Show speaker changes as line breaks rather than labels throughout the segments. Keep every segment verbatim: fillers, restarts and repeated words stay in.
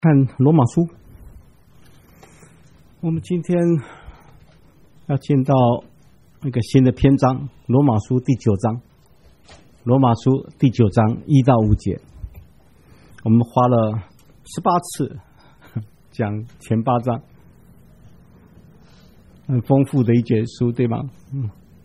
看罗马书，我们今天要进到一个新的篇章，罗马书第九章。罗马书第九章一到五节，我们花了十八次讲前八章，很丰富的一节书，对吗？嗯。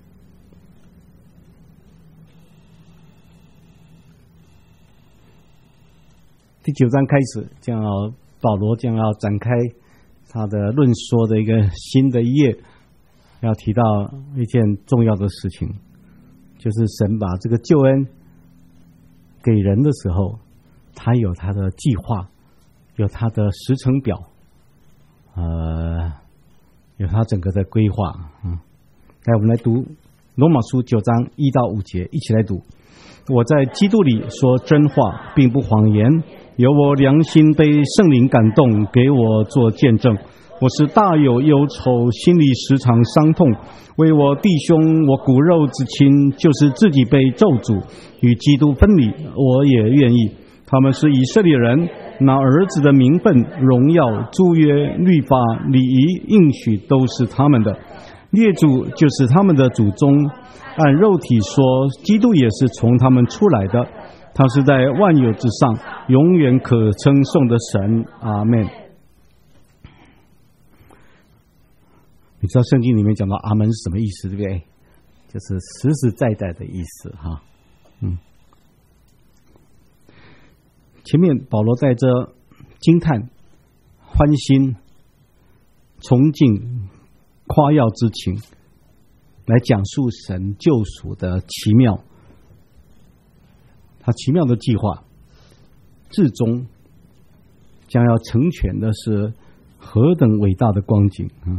第九章开始，将要保罗将要展开他的论说的一个新的一页，要提到一件重要的事情，就是神把这个救恩给人的时候，他有他的计划，有他的时程表，呃，有他整个的规划。嗯，来，我们来读罗马书九章一到五节，一起来读。我在基督里说真话，并不谎言。有我良心被圣灵感动，给我做见证。我是大有忧愁，心里时常伤痛，为我弟兄，我骨肉之亲，就是自己被咒诅，与基督分离，我也愿意。他们是以色列人，拿儿子的名分、荣耀、诸约、律法、礼仪、应许都是他们的。列祖就是他们的祖宗，按肉体说，基督也是从他们出来的。他是在万有之上，永远可称颂的神。阿们。你知道圣经里面讲到阿们是什么意思，对不对？就是实实在在的意思哈。嗯，前面保罗在这惊叹、欢欣、崇敬、夸耀之情，来讲述神救赎的奇妙。他奇妙的计划，至终将要成全的是何等伟大的光景啊！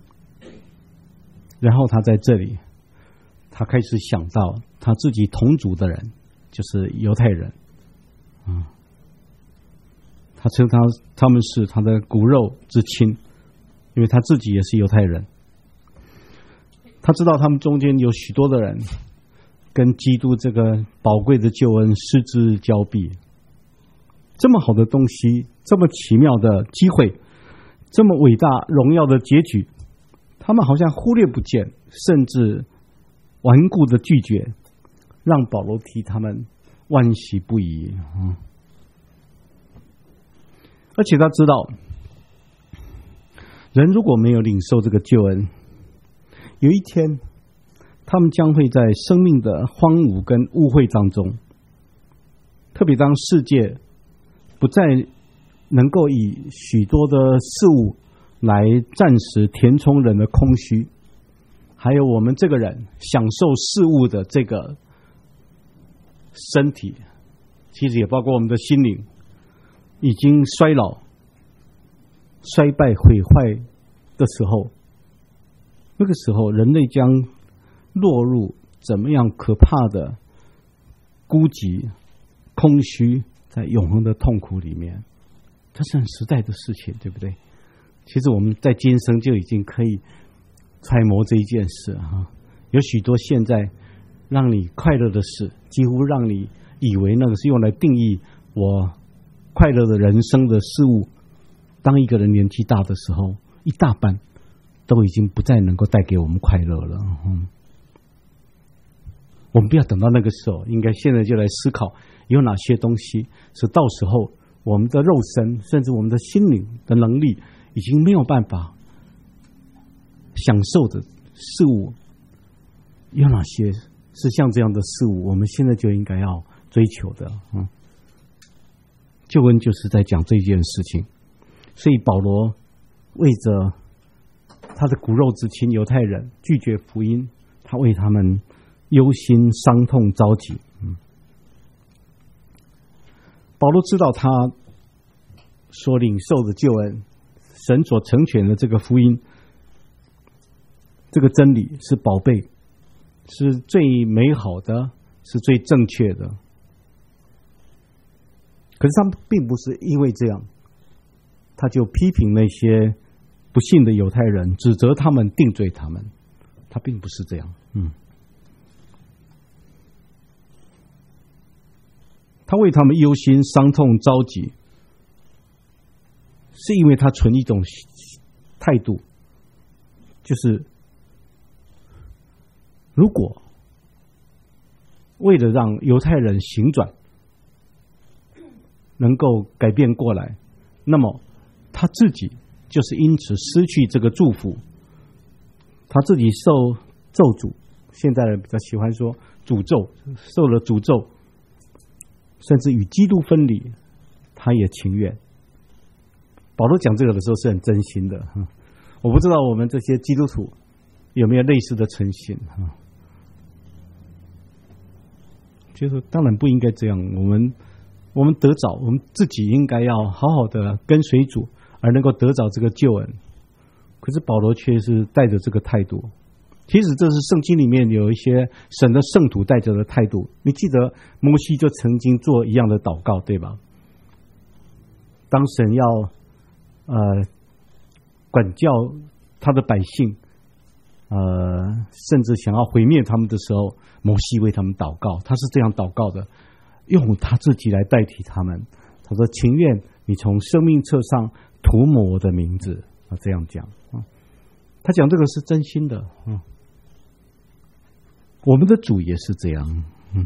然后他在这里，他开始想到他自己同族的人，就是犹太人啊，他称他他们是他的骨肉之亲，因为他自己也是犹太人。他知道他们中间有许多的人跟基督这个宝贵的救恩失之交臂，这么好的东西，这么奇妙的机会，这么伟大荣耀的结局，他们好像忽略不见，甚至顽固的拒绝，让保罗替他们惋惜不已。嗯，而且他知道，人如果没有领受这个救恩，有一天他们将会在生命的荒芜跟污秽当中，特别当世界不再能够以许多的事物来暂时填充人的空虚，还有我们这个人享受事物的这个身体，其实也包括我们的心灵，已经衰老、衰败、毁坏的时候，那个时候人类将落入怎么样可怕的孤寂、空虚，在永恒的痛苦里面，这是很实在的事情，对不对？其实我们在今生就已经可以揣摩这一件事啊。有许多现在让你快乐的事，几乎让你以为那个是用来定义我快乐的人生的事物，当一个人年纪大的时候，一大半都已经不再能够带给我们快乐了。嗯，我们不要等到那个时候，应该现在就来思考有哪些东西是到时候我们的肉身甚至我们的心灵的能力已经没有办法享受的事物，有哪些是像这样的事物我们现在就应该要追求的。嗯，救恩就是在讲这件事情，所以保罗为着他的骨肉之亲犹太人拒绝福音，他为他们忧心伤痛着急。嗯，保罗知道他所领受的救恩，神所成全的这个福音，这个真理是宝贝，是最美好的，是最正确的。可是他并不是因为这样，他就批评那些不信的犹太人，指责他们，定罪他们。他并不是这样。嗯。他为他们忧心伤痛着急， 是因为他存一种态度，就是如果为了让犹太人行转能够改变过来，那么他自己就是因此失去这个祝福，他自己受咒诅，现在人比较喜欢说诅咒，受了诅咒，甚至与基督分离，他也情愿。保罗讲这个的时候是很真心的，我不知道我们这些基督徒有没有类似的诚心，就是当然不应该这样，我们我们得着，我们自己应该要好好的跟随主，而能够得着这个救恩。可是保罗却是带着这个态度，其实这是圣经里面有一些神的圣徒带着的态度。你记得摩西就曾经做一样的祷告，对吧？当神要呃管教他的百姓，呃甚至想要毁灭他们的时候，摩西为他们祷告，他是这样祷告的，用他自己来代替他们。他说：“情愿你从生命册上涂抹我的名字。”他这样讲，他讲这个是真心的。嗯，我们的主也是这样。嗯，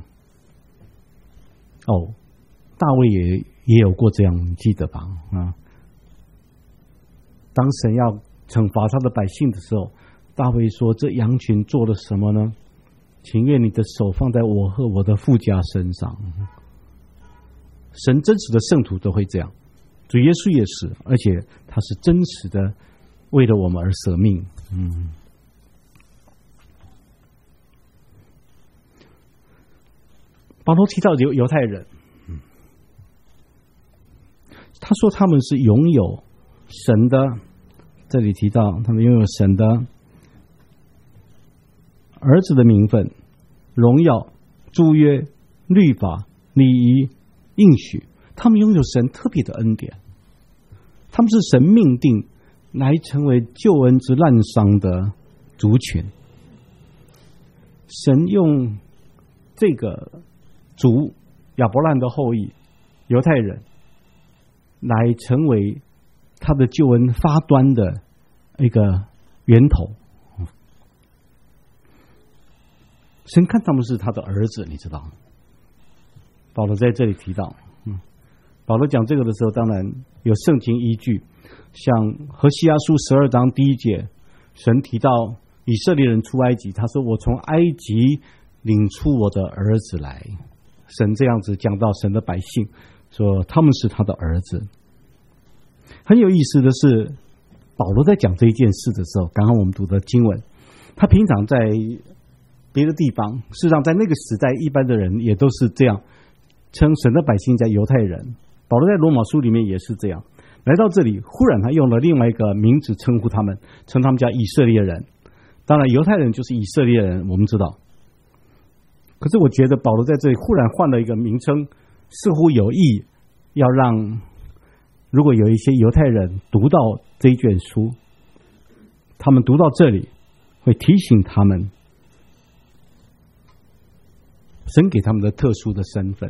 哦，大卫也也有过这样，你记得吧？啊，当神要惩罚他的百姓的时候，大卫说：“这羊群做了什么呢？情愿你的手放在我和我的父家身上。”神真实的圣徒都会这样，主耶稣也是，而且他是真实的为了我们而舍命。嗯，保罗提到犹犹太人，他说他们是拥有神的，这里提到他们拥有神的儿子的名分、荣耀、诸约、律法、礼仪、应许，他们拥有神特别的恩典，他们是神命定来成为救恩之滥觞的族群。神用这个族亚伯兰的后裔犹太人来成为他的救恩发端的一个源头。神看他们是他的儿子，你知道，保罗在这里提到，嗯，保罗讲这个的时候，当然有圣经依据，像何西阿书十二章第一节，神提到以色列人出埃及，他说：“我从埃及领出我的儿子来。”神这样子讲到神的百姓，说他们是他的儿子。很有意思的是，保罗在讲这一件事的时候，刚刚我们读的经文，他平常在别的地方，事实上在那个时代，一般的人也都是这样称神的百姓叫犹太人。保罗在罗马书里面也是这样，来到这里，忽然他用了另外一个名字称呼他们，称他们叫以色列人。当然，犹太人就是以色列人，我们知道。可是我觉得保罗在这里忽然换了一个名称，似乎有意要让如果有一些犹太人读到这一卷书，他们读到这里会提醒他们神给他们的特殊的身份。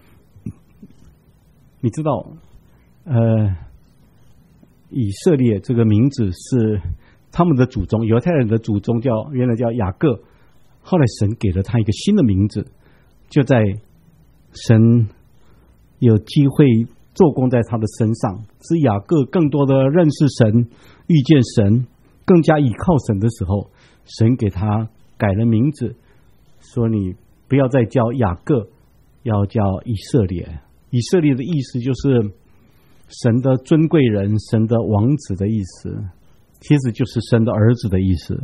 你知道呃，以色列这个名字是他们的祖宗，犹太人的祖宗叫原来叫雅各，后来神给了他一个新的名字，就在神有机会做工在他的身上，使雅各更多的认识神，遇见神，更加倚靠神的时候，神给他改了名字，说你不要再叫雅各，要叫以色列。以色列的意思就是神的尊贵人，神的王子的意思，其实就是神的儿子的意思。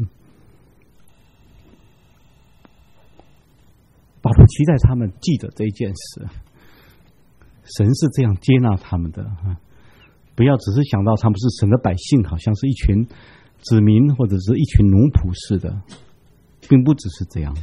保罗期待他们记得这一件事，神是这样接纳他们的，不要只是想到他们是神的百姓，好像是一群子民或者是一群奴仆似的，并不只是这样。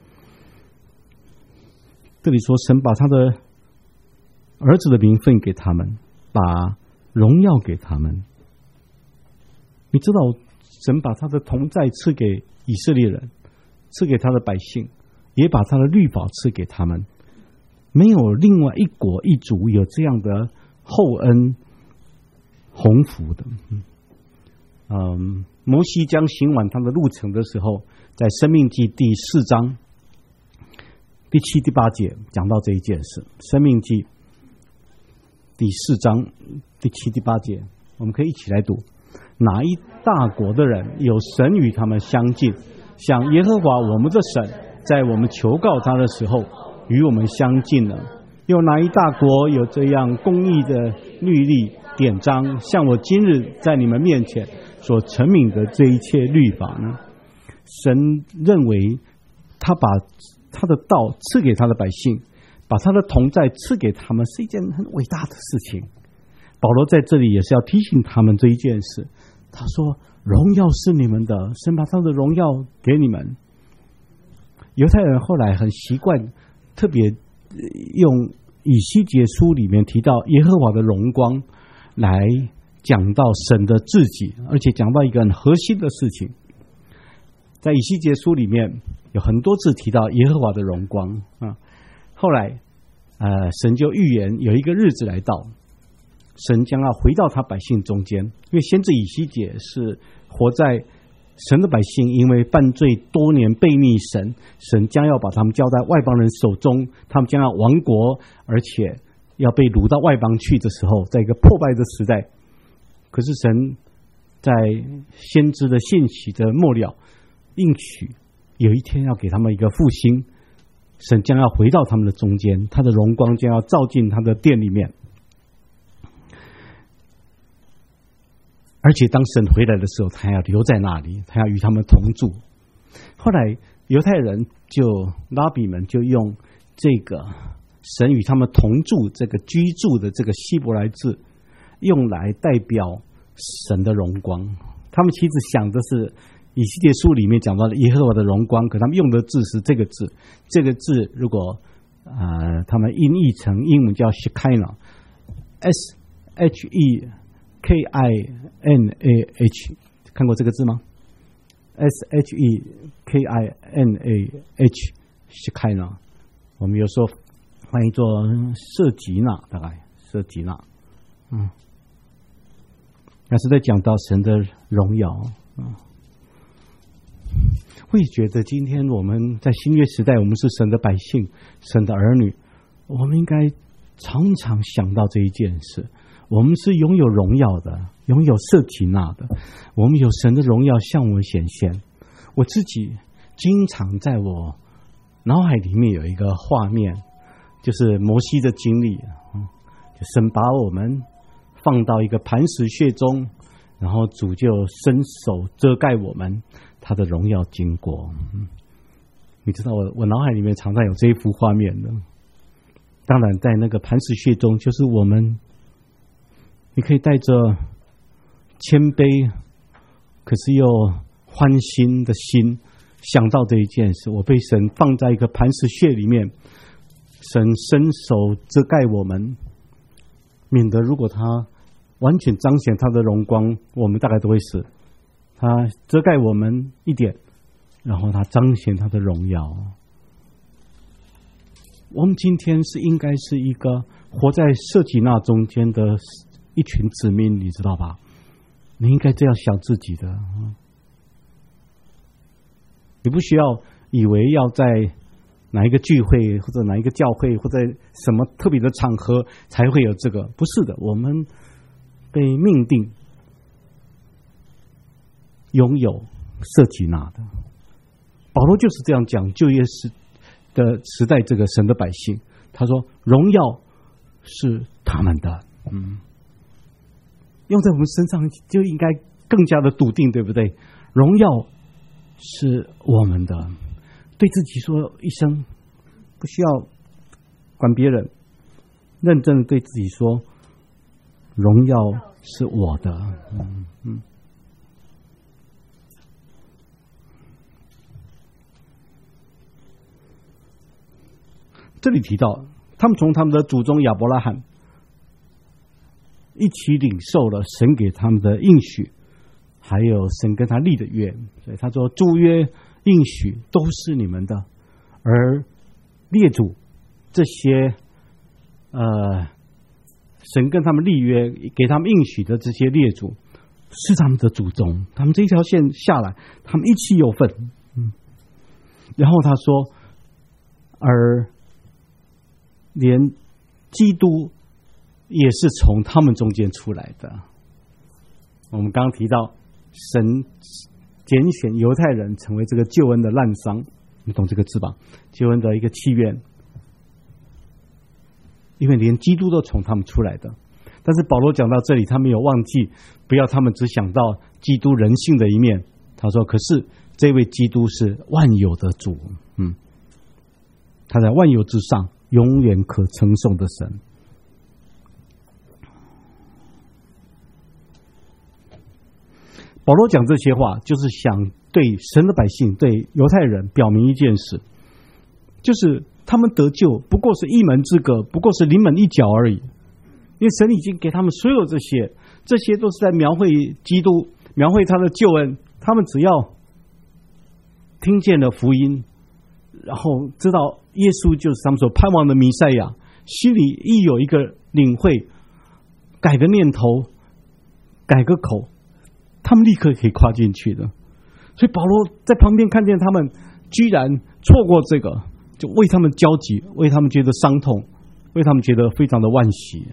这里说神把他的儿子的名分给他们，把荣耀给他们。你知道神把他的同在赐给以色列人，赐给他的百姓，也把他的律法赐给他们。没有另外一国一族有这样的厚恩厚鸿福的。嗯，摩西将行完他的路程的时候，在申命记第四章第七、第八节讲到这一件事。申命记第四章第七、第八节，我们可以一起来读。哪一大国的人有神与他们相近，像耶和华我们的神在我们求告他的时候与我们相近呢？有哪一大国有这样公义的律例典章，像我今日在你们面前所陈明的这一切律法呢？神认为他把他的道赐给他的百姓，把他的同在赐给他们，是一件很伟大的事情。保罗在这里也是要提醒他们这一件事。他说荣耀是你们的，神把他的荣耀给你们。犹太人后来很习惯特别用以西结书里面提到耶和华的荣光来讲到神的自己，而且讲到一个很核心的事情。在以西结书里面有很多次提到耶和华的荣光啊。后来呃，神就预言有一个日子来到，神将要回到他百姓中间，因为先知以西结是活在神的百姓因为犯罪多年悖逆神，神将要把他们交在外邦人手中，他们将要亡国，而且要被掳到外邦去的时候，在一个破败的时代。可是神在先知的信息的末了应许有一天要给他们一个复兴，神将要回到他们的中间，他的荣光将要照进他的殿里面。而且当神回来的时候，他要留在那里，他要与他们同住。后来犹太人就拉比们就用这个神与他们同住这个居住的这个希伯来字用来代表神的荣光。他们其实想的是以西结书里面讲到的耶和华的荣光，可他们用的字是这个字。这个字如果呃他们音译成英文叫 Shekinah S H E K I N A H， 看过这个字吗？ S H E K I N A H Shekinah， 我们有时候翻译作舍吉纳，大概舍吉纳，嗯，那是在讲到神的荣耀。嗯，我也觉得今天我们在新约时代，我们是神的百姓，神的儿女，我们应该常常想到这一件事。我们是拥有荣耀的，拥有舍吉纳的，我们有神的荣耀向我们显现。我自己经常在我脑海里面有一个画面，就是摩西的经历，神把我们放到一个磐石穴中，然后主就伸手遮盖我们，他的荣耀经过。你知道我我脑海里面常常有这一幅画面的。当然在那个磐石穴中，就是我们你可以带着谦卑可是又欢欣的心想到这一件事，我被神放在一个磐石穴里面，神伸手遮盖我们，免得如果他完全彰显他的荣光，我们大概都会死。他遮盖我们一点，然后他彰显他的荣耀。我们今天是应该是一个活在舍己那中间的一群子民，你知道吧？你应该这样想自己的。你不需要以为要在哪一个聚会或者哪一个教会或者什么特别的场合才会有这个，不是的，我们被命定拥有舍己那的。保罗就是这样讲旧约时的时代这个神的百姓，他说荣耀是他们的，嗯，用在我们身上就应该更加的笃定，对不对？荣耀是我们的，对自己说一声，不需要管别人，认真的对自己说，荣耀是我的。嗯嗯。这里提到，他们从他们的祖宗亚伯拉罕一起领受了神给他们的应许，还有神跟他立的约，所以他说诸约应许都是你们的，而列祖这些呃神跟他们立约，给他们应许的这些列祖是他们的祖宗，他们这条线下来，他们一起有份。嗯，然后他说，而连基督也是从他们中间出来的。我们刚刚提到，神拣选犹太人成为这个救恩的滥觞，你懂这个字吧？救恩的一个契约。因为连基督都从他们出来的，但是保罗讲到这里，他没有忘记，不要他们只想到基督人性的一面。他说：“可是这位基督是万有的主，嗯，他在万有之上，永远可称颂的神。”保罗讲这些话，就是想对神的百姓、对犹太人表明一件事，就是他们得救不过是一门之隔，不过是临门一脚而已。因为神已经给他们所有这些，这些都是在描绘基督，描绘他的救恩。他们只要听见了福音，然后知道耶稣就是他们所盼望的弥赛亚，心里一有一个领会，改个念头，改个口，他们立刻可以跨进去的。所以保罗在旁边看见他们居然错过这个，就为他们焦急，为他们觉得伤痛，为他们觉得非常的惋惜。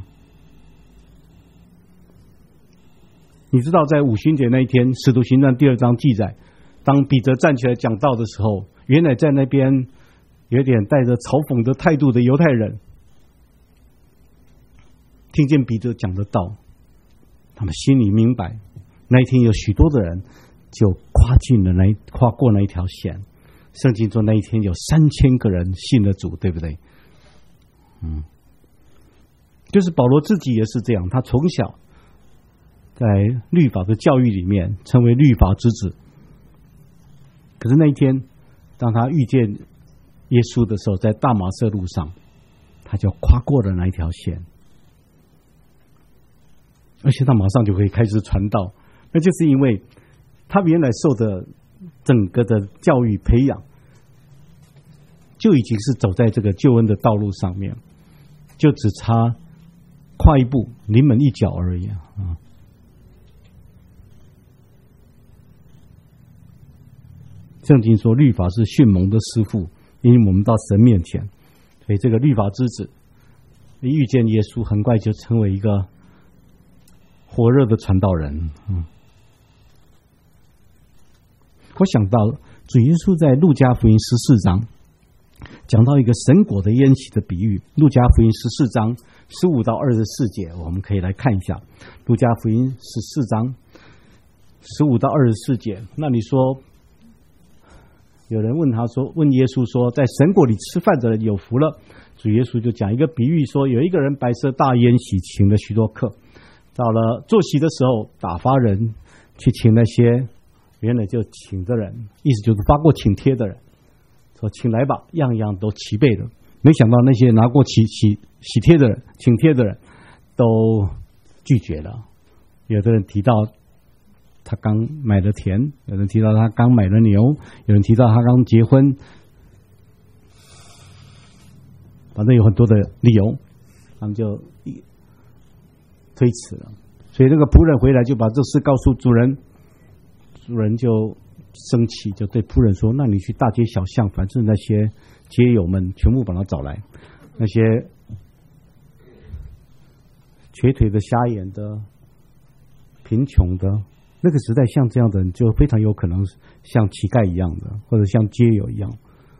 你知道在五旬节那一天，使徒行传第二章记载，当彼得站起来讲道的时候，原来在那边有点带着嘲讽的态度的犹太人听见彼得讲的道，他们心里明白，那一天有许多的人就跨进了那跨过那一条线。圣经说那一天有三千个人信了主，对不对？嗯，就是保罗自己也是这样，他从小在律法的教育里面成为律法之子。可是那一天，当他遇见耶稣的时候，在大马色路上，他就跨过了那一条线，而且他马上就可以开始传道。那就是因为他原来受的整个的教育培养，就已经是走在这个救恩的道路上面，就只差跨一步，临门一脚而已啊！圣经说，律法是训蒙的师傅，因为我们到神面前，所以这个律法之子一遇见耶稣，很快就成为一个火热的传道人。嗯，我想到主耶稣在路加福音十四章讲到一个神国的宴席的比喻。路加福音十四章十五到二十四节，我们可以来看一下。路加福音十四章十五到二十四节，那你说，有人问他说，问耶稣说，在神国里吃饭的人有福了。主耶稣就讲一个比喻说，有一个人摆设大宴席，请了许多客，到了坐席的时候，打发人去请那些原来就请的人，意思就是发过请帖的人，说请来吧，样样都齐备了。没想到那些拿过喜喜喜帖的人、请帖的人都拒绝了。有的人提到他刚买了田，有人提到他刚买了牛，有人提到他刚结婚，反正有很多的理由，他们就推迟了。所以那个仆人回来就把这事告诉主人，主人就生气，就对仆人说，那你去大街小巷，反正那些街友们全部把他找来，那些瘸腿的、瞎眼的、贫穷的，那个时代像这样的人就非常有可能像乞丐一样的，或者像街友一样。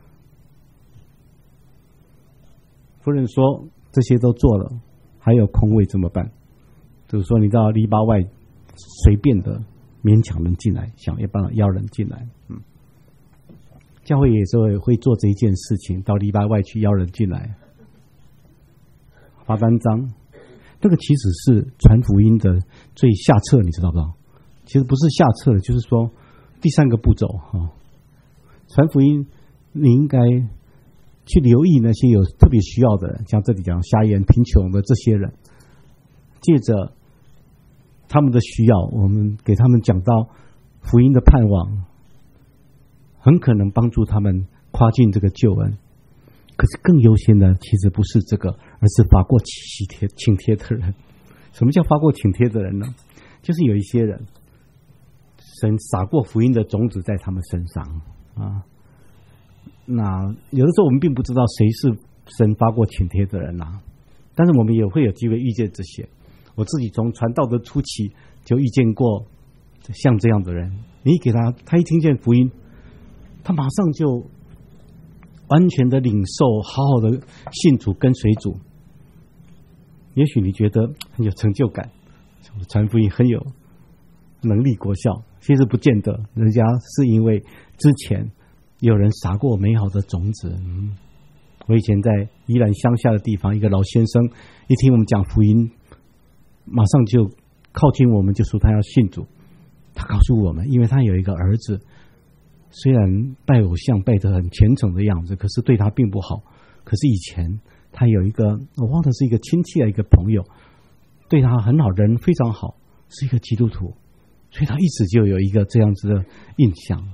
夫人说，这些都做了，还有空位怎么办？就是说你到篱笆外随便的勉强人进来，想要帮邀人进来。嗯，教会也是会做这一件事情，到篱笆外去邀人进来，发单张。这个其实是传福音的最下策，你知道不知道？其实不是下策，就是说第三个步骤哈。传福音你应该去留意那些有特别需要的人，像这里讲瞎眼、贫穷的这些人，借着他们的需要，我们给他们讲到福音的盼望，很可能帮助他们跨进这个救恩。 可是更优先的其实不是这个，而是发过请帖请帖的人。什么叫发过请帖的人呢？就是有一些人，神撒过福音的种子在他们身上啊。那有的时候我们并不知道谁是神发过请帖的人啊，但是我们也会有机会遇见这些。我自己从传道的初期就遇见过像这样的人，你给他，他一听见福音，他马上就完全的领受，好好的信主跟随主。也许你觉得很有成就感，传福音很有能力果效，其实不见得，人家是因为之前有人撒过美好的种子。嗯，我以前在宜兰乡下的地方，一个老先生一听我们讲福音，马上就靠近我们，就说他要信主。他告诉我们，因为他有一个儿子，虽然拜偶像拜得很虔诚的样子，可是对他并不好。可是以前他有一个，我忘了是一个亲戚的一个朋友，对他很好，人非常好，是一个基督徒，所以他一直就有一个这样子的印象。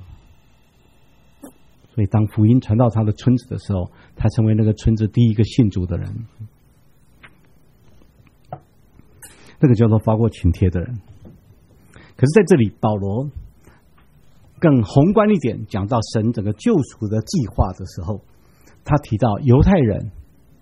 所以当福音传到他的村子的时候，他成为那个村子第一个信主的人。那个叫做发过请帖的人。可是在这里，保罗更宏观一点讲到神整个救赎的计划的时候，他提到犹太人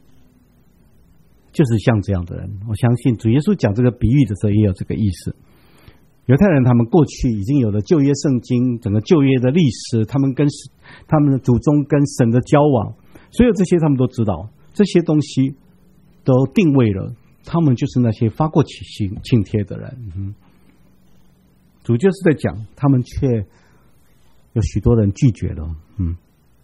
就是像这样的人。我相信主耶稣讲这个比喻的时候也有这个意思。犹太人他们过去已经有了旧约圣经，整个旧约的历史，他们跟他们的祖宗跟神的交往，所有这些他们都知道，这些东西都定位了，他们就是那些发过请请帖的人。嗯，主就是在讲，他们却有许多人拒绝了。嗯，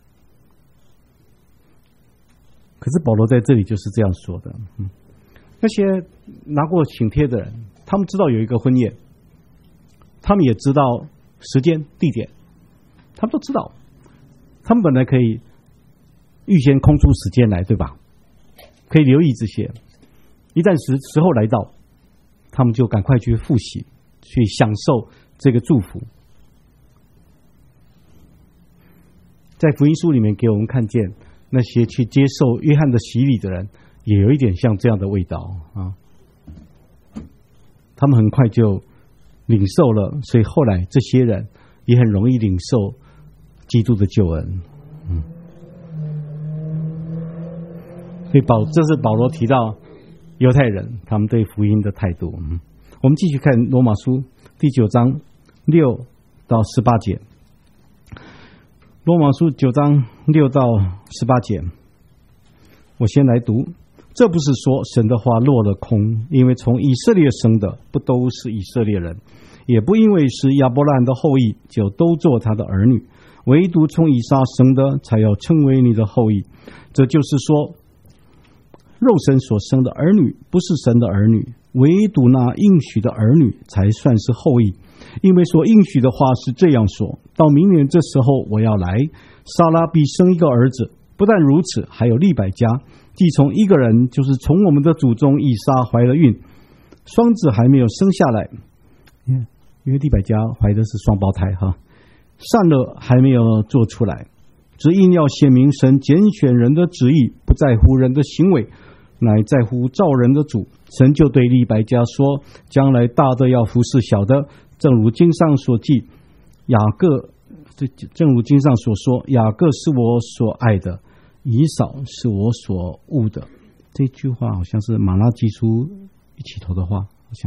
可是保罗在这里就是这样说的。嗯，那些拿过请帖的人，他们知道有一个婚宴，他们也知道时间地点，他们都知道，他们本来可以预先空出时间来，对吧？可以留意这些，一旦时时候来到，他们就赶快去复习，去享受这个祝福。在福音书里面给我们看见，那些去接受约翰的洗礼的人，也有一点像这样的味道啊。他们很快就领受了，所以后来这些人也很容易领受基督的救恩。嗯，所以保这是保罗提到犹太人他们对福音的态度。嗯，我们继续看罗马书第九章六到十八节。罗马书九章六到十八节，我先来读。这不是说神的话落了空，因为从以色列生的不都是以色列人，也不因为是亚伯兰的后裔就都做他的儿女，唯独从以撒生的才要称为你的后裔。这就是说，肉身所生的儿女不是神的儿女，唯独那应许的儿女才算是后裔。因为所应许的话是这样说，到明年这时候我要来，撒拉必生一个儿子。不但如此，还有利百加，既从一个人，就是从我们的祖宗以撒怀了孕，双子还没有生下来，因为利百加怀的是双胞胎哈，善恶还没有做出来，只因要显明神拣选人的旨意不在乎人的行为，乃在乎造人的主。神就对利百加说，将来大的要服侍小的，正如经上所记，雅各正如经上所说，雅各是我所爱的，以扫是我所恶的。这句话好像是马拉基书一起头的话，好像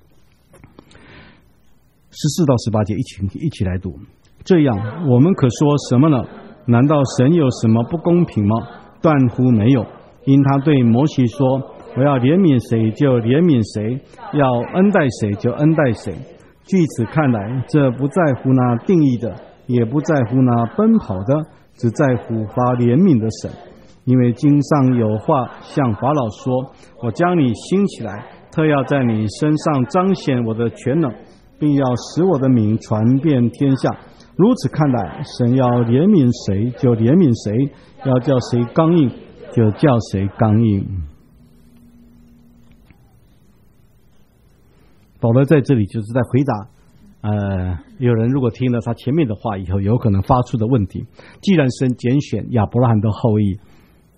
十四到十八节一起一起来读。这样我们可说什么呢？难道神有什么不公平吗？断乎没有。因他对摩西说，我要怜悯谁就怜悯谁，要恩待谁就恩待谁。据此看来，这不在乎那定义的，也不在乎那奔跑的，只在乎发怜悯的神。因为经上有话向法老说，我将你兴起来，特要在你身上彰显我的全能，并要使我的名传遍天下。如此看来，神要怜悯谁就怜悯谁，要叫谁刚硬就叫谁刚硬。保罗在这里就是在回答呃，有人如果听了他前面的话以后有可能发出的问题。既然神拣选亚伯拉罕的后裔，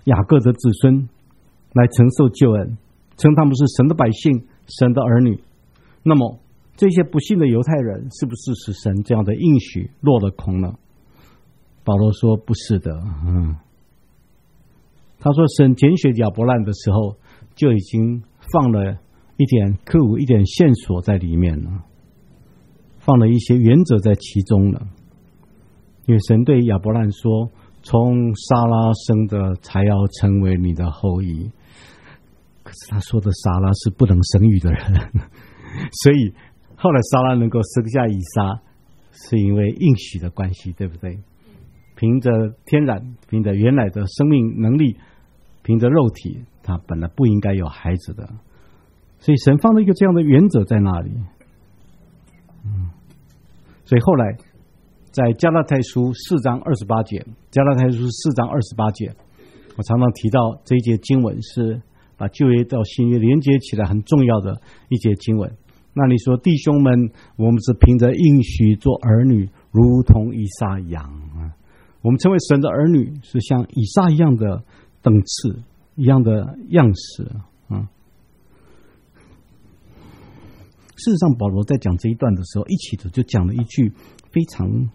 雅各的子孙来承受救恩，称他们是神的百姓，神的儿女。那么这些不信的犹太人是不是使神这样的应许落了空呢？保罗说不是的。嗯，他说神拣选亚伯兰的时候就已经放了一点clue，一点线索在里面了，放了一些原则在其中了。因为神对亚伯兰说，从撒拉生的才要成为你的后裔。可是他说的撒拉是不能生育的人，所以后来撒拉能够生下以撒，是因为应许的关系，对不对？凭着天然，凭着原来的生命能力，凭着肉体，他本来不应该有孩子的。所以神放了一个这样的原则在那里。嗯，所以后来在加拉太书四章二十八节，加拉太书四章二十八节，我常常提到这一节经文是把旧约到新约连接起来很重要的一节经文。那你说弟兄们，我们是凭着应许做儿女，如同以撒一样啊。我们成为神的儿女，是像以撒一样的等次，一样的样式啊。事实上，保罗在讲这一段的时候，一起的就讲了一句非常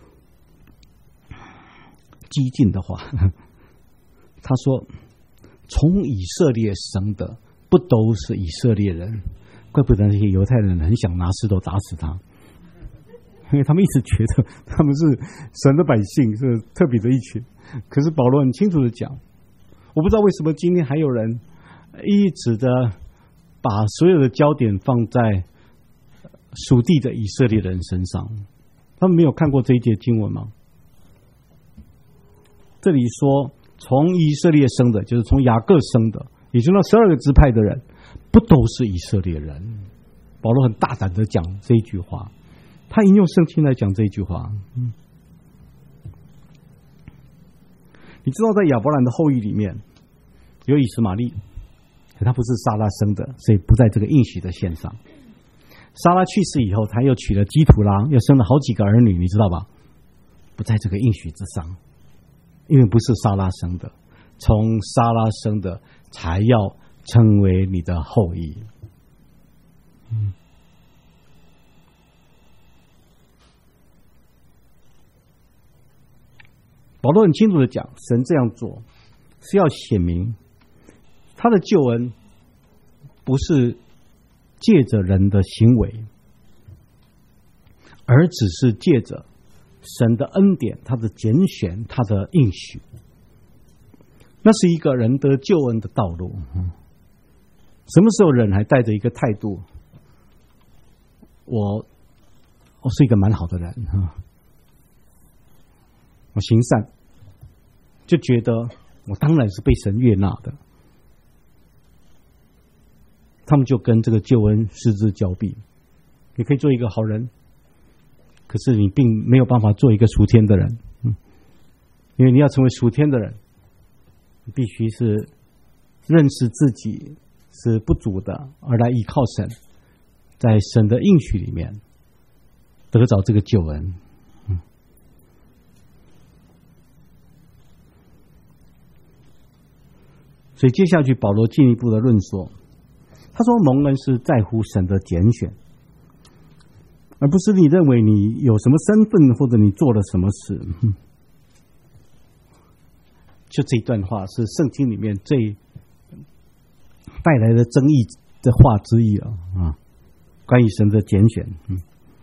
激进的话。他说：“从以色列生的，不都是以色列人？怪不得那些犹太人很想拿石头打死他，因为他们一直觉得他们是神的百姓，是特别的一群。可是保罗很清楚的讲，我不知道为什么今天还有人一直的把所有的焦点放在属地的以色列人身上。他们没有看过这一节经文吗？这里说从以色列生的，就是从雅各生的，也就是那十二个支派的人，不都是以色列人？保罗很大胆的讲这一句话，他引用圣经来讲这一句话。嗯，你知道在亚伯兰的后裔里面有以实玛利，可他不是撒拉生的，所以不在这个应许的线上。撒拉去世以后，他又娶了基土拉，又生了好几个儿女，你知道吧？不在这个应许之上，因为不是撒拉生的，从撒拉生的才要成为你的后裔。嗯，保罗很清楚的讲，神这样做是要显明他的救恩不是借着人的行为，而只是借着神的恩典，他的拣选，他的应许。那是一个人得救恩的道路。什么时候人还带着一个态度，我我是一个蛮好的人，我行善，就觉得我当然是被神悦纳的，他们就跟这个救恩失之交臂。你可以做一个好人，可是你并没有办法做一个属天的人。嗯，因为你要成为属天的人，你必须是认识自己是不足的，而来依靠神，在神的应许里面得着这个救恩。嗯，所以接下去保罗进一步的论说，他说蒙恩是在乎神的拣选，而不是你认为你有什么身份或者你做了什么事。就这一段话是圣经里面最带来的争议的话之一啊啊，关于神的拣选。嗯，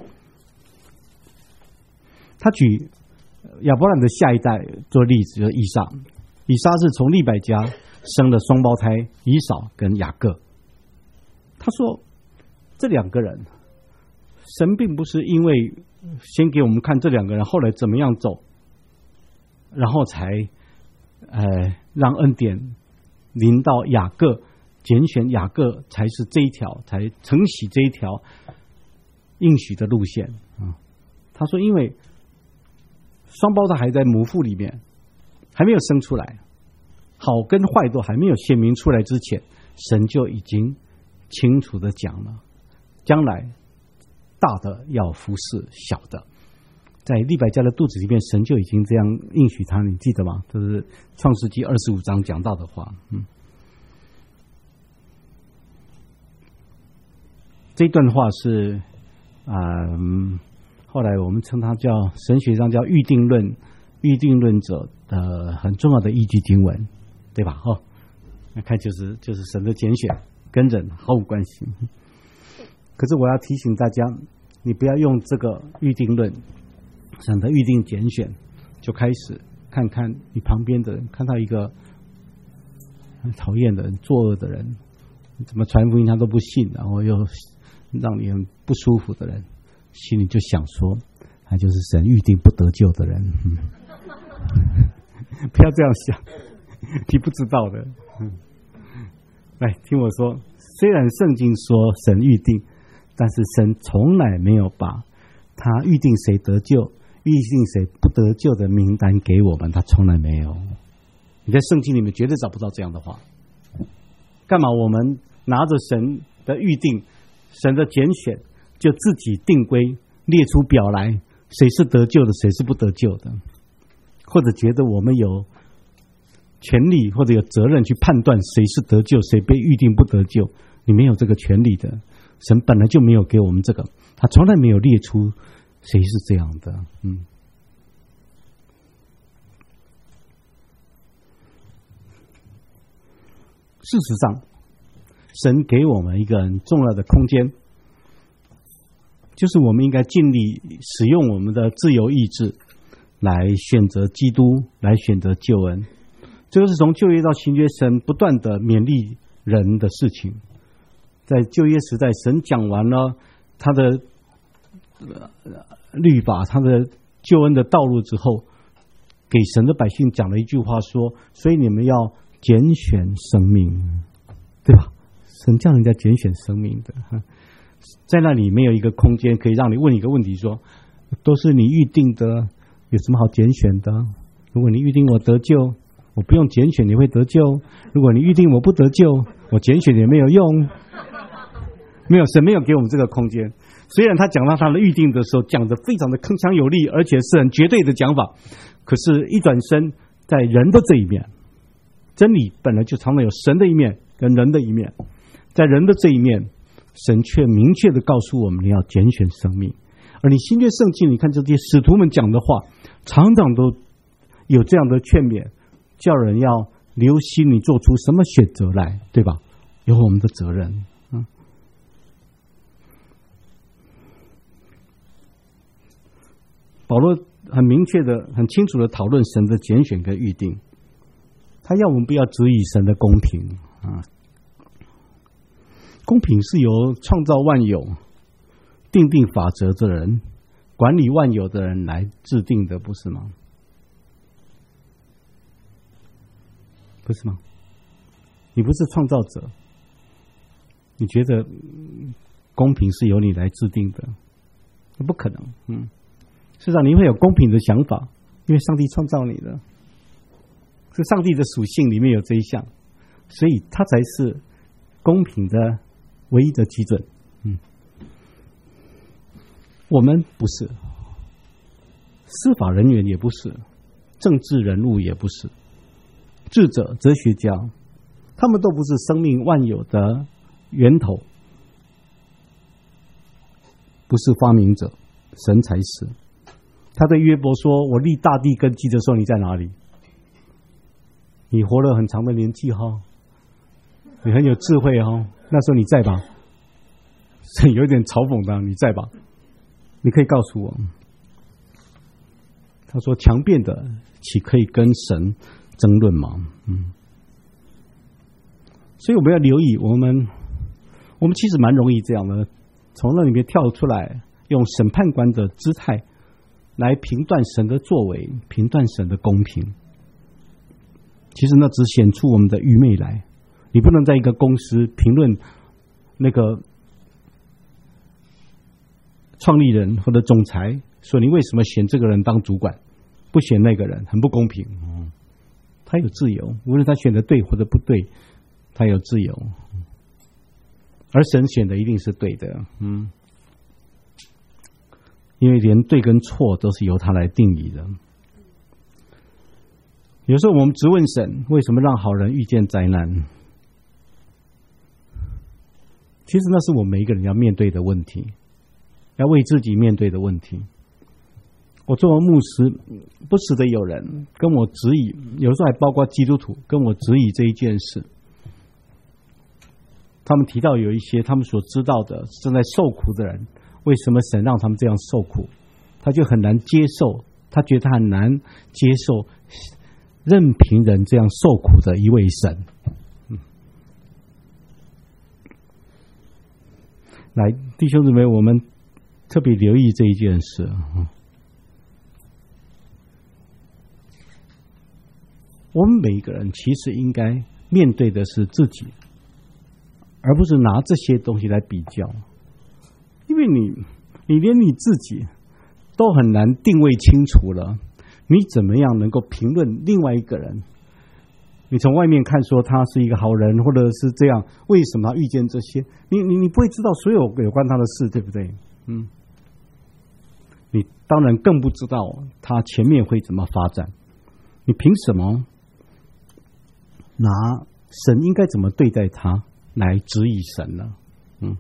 他举亚伯兰的下一代做例子，就是以撒。以撒是从利百加生了双胞胎以扫跟雅各。他说这两个人，神并不是因为先给我们看这两个人后来怎么样走，然后才呃让恩典临到雅各，拣选雅各才是这一条，才承袭这一条应许的路线啊。他说因为双胞胎还在母腹里面，还没有生出来，好跟坏都还没有显明出来之前，神就已经清楚的讲了，将来大的要服侍小的，在在利百加的肚子里面，神就已经这样应许他，你记得吗？这是创世纪二十五章讲到的话。嗯，这段话是啊、嗯，后来我们称它叫神学上叫预定论，预定论者的很重要的依据经文，对吧？哦，那看就是就是神的拣选，跟人毫无关系。可是我要提醒大家，你不要用这个预定论。神的预定拣选，就开始看看你旁边的人，看到一个很讨厌的人、作恶的人，怎么传福音他都不信，然后又让你很不舒服的人，心里就想说，他就是神预定不得救的人。嗯、不要这样想，你不知道的。嗯、来听我说，虽然圣经说神预定，但是神从来没有把他预定谁得救、预定谁不得救的名单给我们，他从来没有。你在圣经里面绝对找不到这样的话。干嘛我们拿着神的预定、神的拣选，就自己定规列出表来，谁是得救的，谁是不得救的？或者觉得我们有权利或者有责任去判断谁是得救，谁被预定不得救？你没有这个权利的。神本来就没有给我们这个，他从来没有列出谁是这样的。嗯，事实上，神给我们一个很重要的空间，就是我们应该尽力使用我们的自由意志来选择基督，来选择救恩。这个是从旧约到新约，神不断的勉励人的事情。在旧约时代，神讲完了他的律法、他的救恩的道路之后，给神的百姓讲了一句话说：所以你们要拣选生命，对吧？神叫人家拣选生命的，在那里没有一个空间可以让你问一个问题说，都是你预定的，有什么好拣选的？如果你预定我得救，我不用拣选你会得救；如果你预定我不得救，我拣选也没有用。没有，神没有给我们这个空间。虽然他讲到他的预定的时候讲得非常的铿锵有力，而且是很绝对的讲法，可是一转身，在人的这一面，真理本来就常常有神的一面跟人的一面，在人的这一面，神却明确的告诉我们，你要拣选生命。而你新约圣经，你看这些使徒们讲的话，常常都有这样的劝勉，叫人要留心你做出什么选择来，对吧？有我们的责任。嗯，保罗很明确的、很清楚的讨论神的拣选跟预定，他要我们不要质疑神的公平啊。公平是由创造万有、定定法则的人、管理万有的人来制定的，不是吗？不是吗？你不是创造者，你觉得公平是由你来制定的？不可能。嗯，事实上你会有公平的想法，因为上帝创造你的，是上帝的属性里面有这一项，所以它才是公平的唯一的基准。嗯，我们不是，司法人员也不是，政治人物也不是，智者、哲学家，他们都不是生命万有的源头，不是发明者，神才是。他对约伯说：我立大地根基的时候，你在哪里？你活了很长的年纪哈，你很有智慧哈，那时候你在吧？有点嘲讽的，你在吧？你可以告诉我。他说：强辩的岂可以跟神争论吗？嗯，所以我们要留意，我们我们其实蛮容易这样的，从那里面跳出来，用审判官的姿态来评断神的作为，评断神的公平。其实那只显出我们的愚昧来。你不能在一个公司评论那个创立人或者总裁，说你为什么选这个人当主管，不选那个人，很不公平。嗯，他有自由，无论他选的对或者不对，他有自由。而神选的一定是对的。嗯， 因为连对跟错都是由他来定义的。有时候我们质问神，为什么让好人遇见灾难？其实那是我们每一个人要面对的问题，要为自己面对的问题。我作为牧师，不时的有人跟我质疑，有时候还包括基督徒跟我质疑这一件事。他们提到有一些他们所知道的正在受苦的人，为什么神让他们这样受苦？他就很难接受，他觉得他很难接受任凭人这样受苦的一位神。嗯、来，弟兄姊妹，我们特别留意这一件事。嗯、我们每一个人其实应该面对的是自己，而不是拿这些东西来比较，因为你你连你自己都很难定位清楚了，你怎么样能够评论另外一个人？你从外面看说他是一个好人，或者是这样，为什么他遇见这些？你你你不会知道所有有关他的事，对不对？嗯，你当然更不知道他前面会怎么发展。你凭什么拿神应该怎么对待他来质疑神呢？嗯，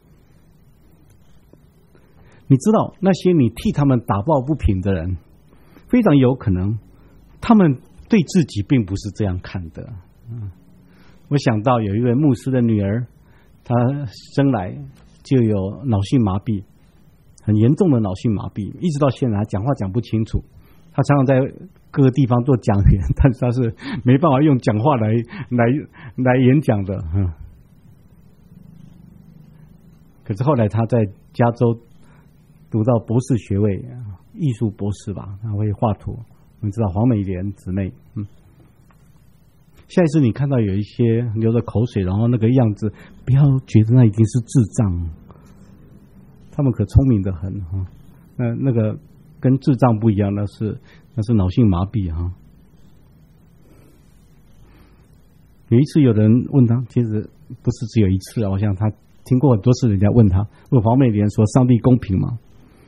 你知道那些你替他们打抱不平的人，非常有可能他们对自己并不是这样看的。嗯，我想到有一位牧师的女儿，她生来就有脑性麻痹，很严重的脑性麻痹，一直到现在讲话讲不清楚。她常常在各个地方做讲员，但是她是没办法用讲话来来来演讲的。嗯，可是后来她在加州读到博士学位，艺术博士吧，她会画图。我们知道黄美莲姊妹，嗯，下一次你看到有一些流着口水，然后那个样子，不要觉得那一定是智障，他们可聪明得很哈。那那个跟智障不一样，那是那是脑性麻痹哈。有一次有人问他，其实不是只有一次啊，我想他听过很多次，人家问他，问黄美莲说：“上帝公平吗？”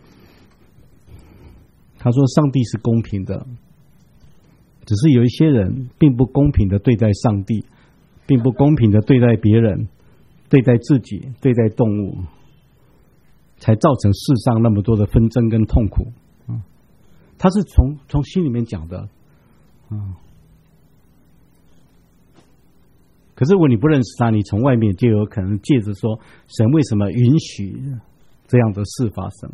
他说：“上帝是公平的，只是有一些人并不公平的对待上帝，并不公平的对待别人，对待自己，对待动物，才造成世上那么多的纷争跟痛苦。”嗯，他是从从心里面讲的。嗯，可是如果你不认识他，你从外面就有可能借着说神为什么允许这样的事发生。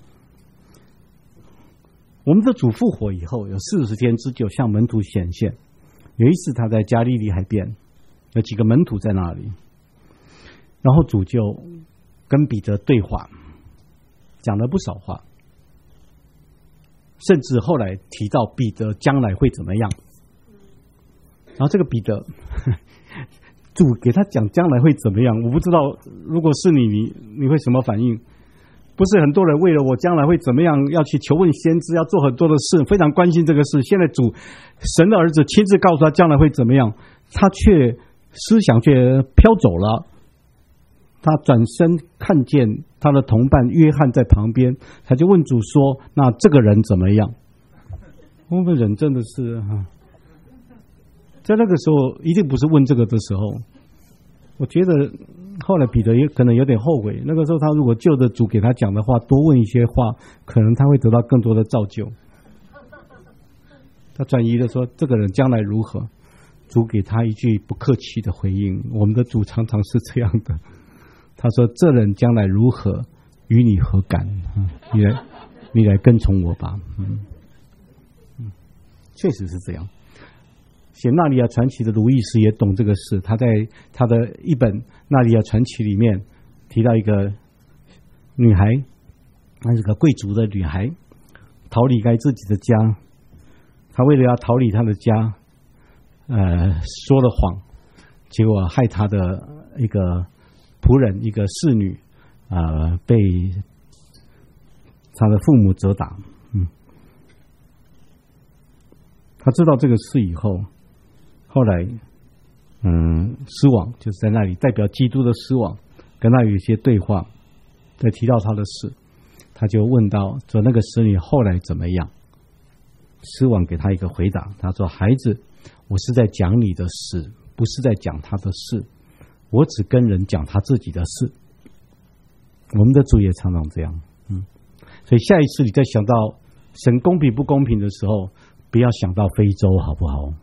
我们的主复活以后，有四十天之久向门徒显现。有一次他在加利利海边，有几个门徒在那里，然后主就跟彼得对话，讲了不少话，甚至后来提到彼得将来会怎么样。然后这个彼得，主给他讲将来会怎么样，我不知道如果是你，你你会什么反应？不是很多人为了我将来会怎么样要去求问先知，要做很多的事，非常关心这个事。现在主神的儿子亲自告诉他将来会怎么样，他却思想却飘走了。他转身看见他的同伴约翰在旁边，他就问主说：“那这个人怎么样？”我们人真的是哈，在那个时候一定不是问这个的时候。我觉得后来彼得也可能有点后悔，那个时候他如果就着主给他讲的话多问一些话，可能他会得到更多的造就。他转移的说：“这个人将来如何？”主给他一句不客气的回应。我们的主常常是这样的，他说：“这人将来如何，与你何干？嗯、你来，你来跟从我吧。”嗯嗯，确实是这样。写《纳利亚传奇》的卢易斯也懂这个事，他在他的一本《纳利亚传奇》里面提到一个女孩，她是个贵族的女孩，逃离开自己的家，她为了要逃离她的家，呃，说了谎，结果害她的一个仆人，一个侍女，呃，被她的父母责打。嗯，她知道这个事以后。后来，嗯，司王就是在那里代表基督的司王，跟他有一些对话，在提到他的事。 他就问到说那个使女后来怎么样？狮王给他一个回答，他说：孩子，我是在讲你的事，不是在讲他的事，我只跟人讲他自己的事。我们的主也常常这样，嗯，所以下一次你再想到神公平不公平的时候，不要想到非洲，好不好？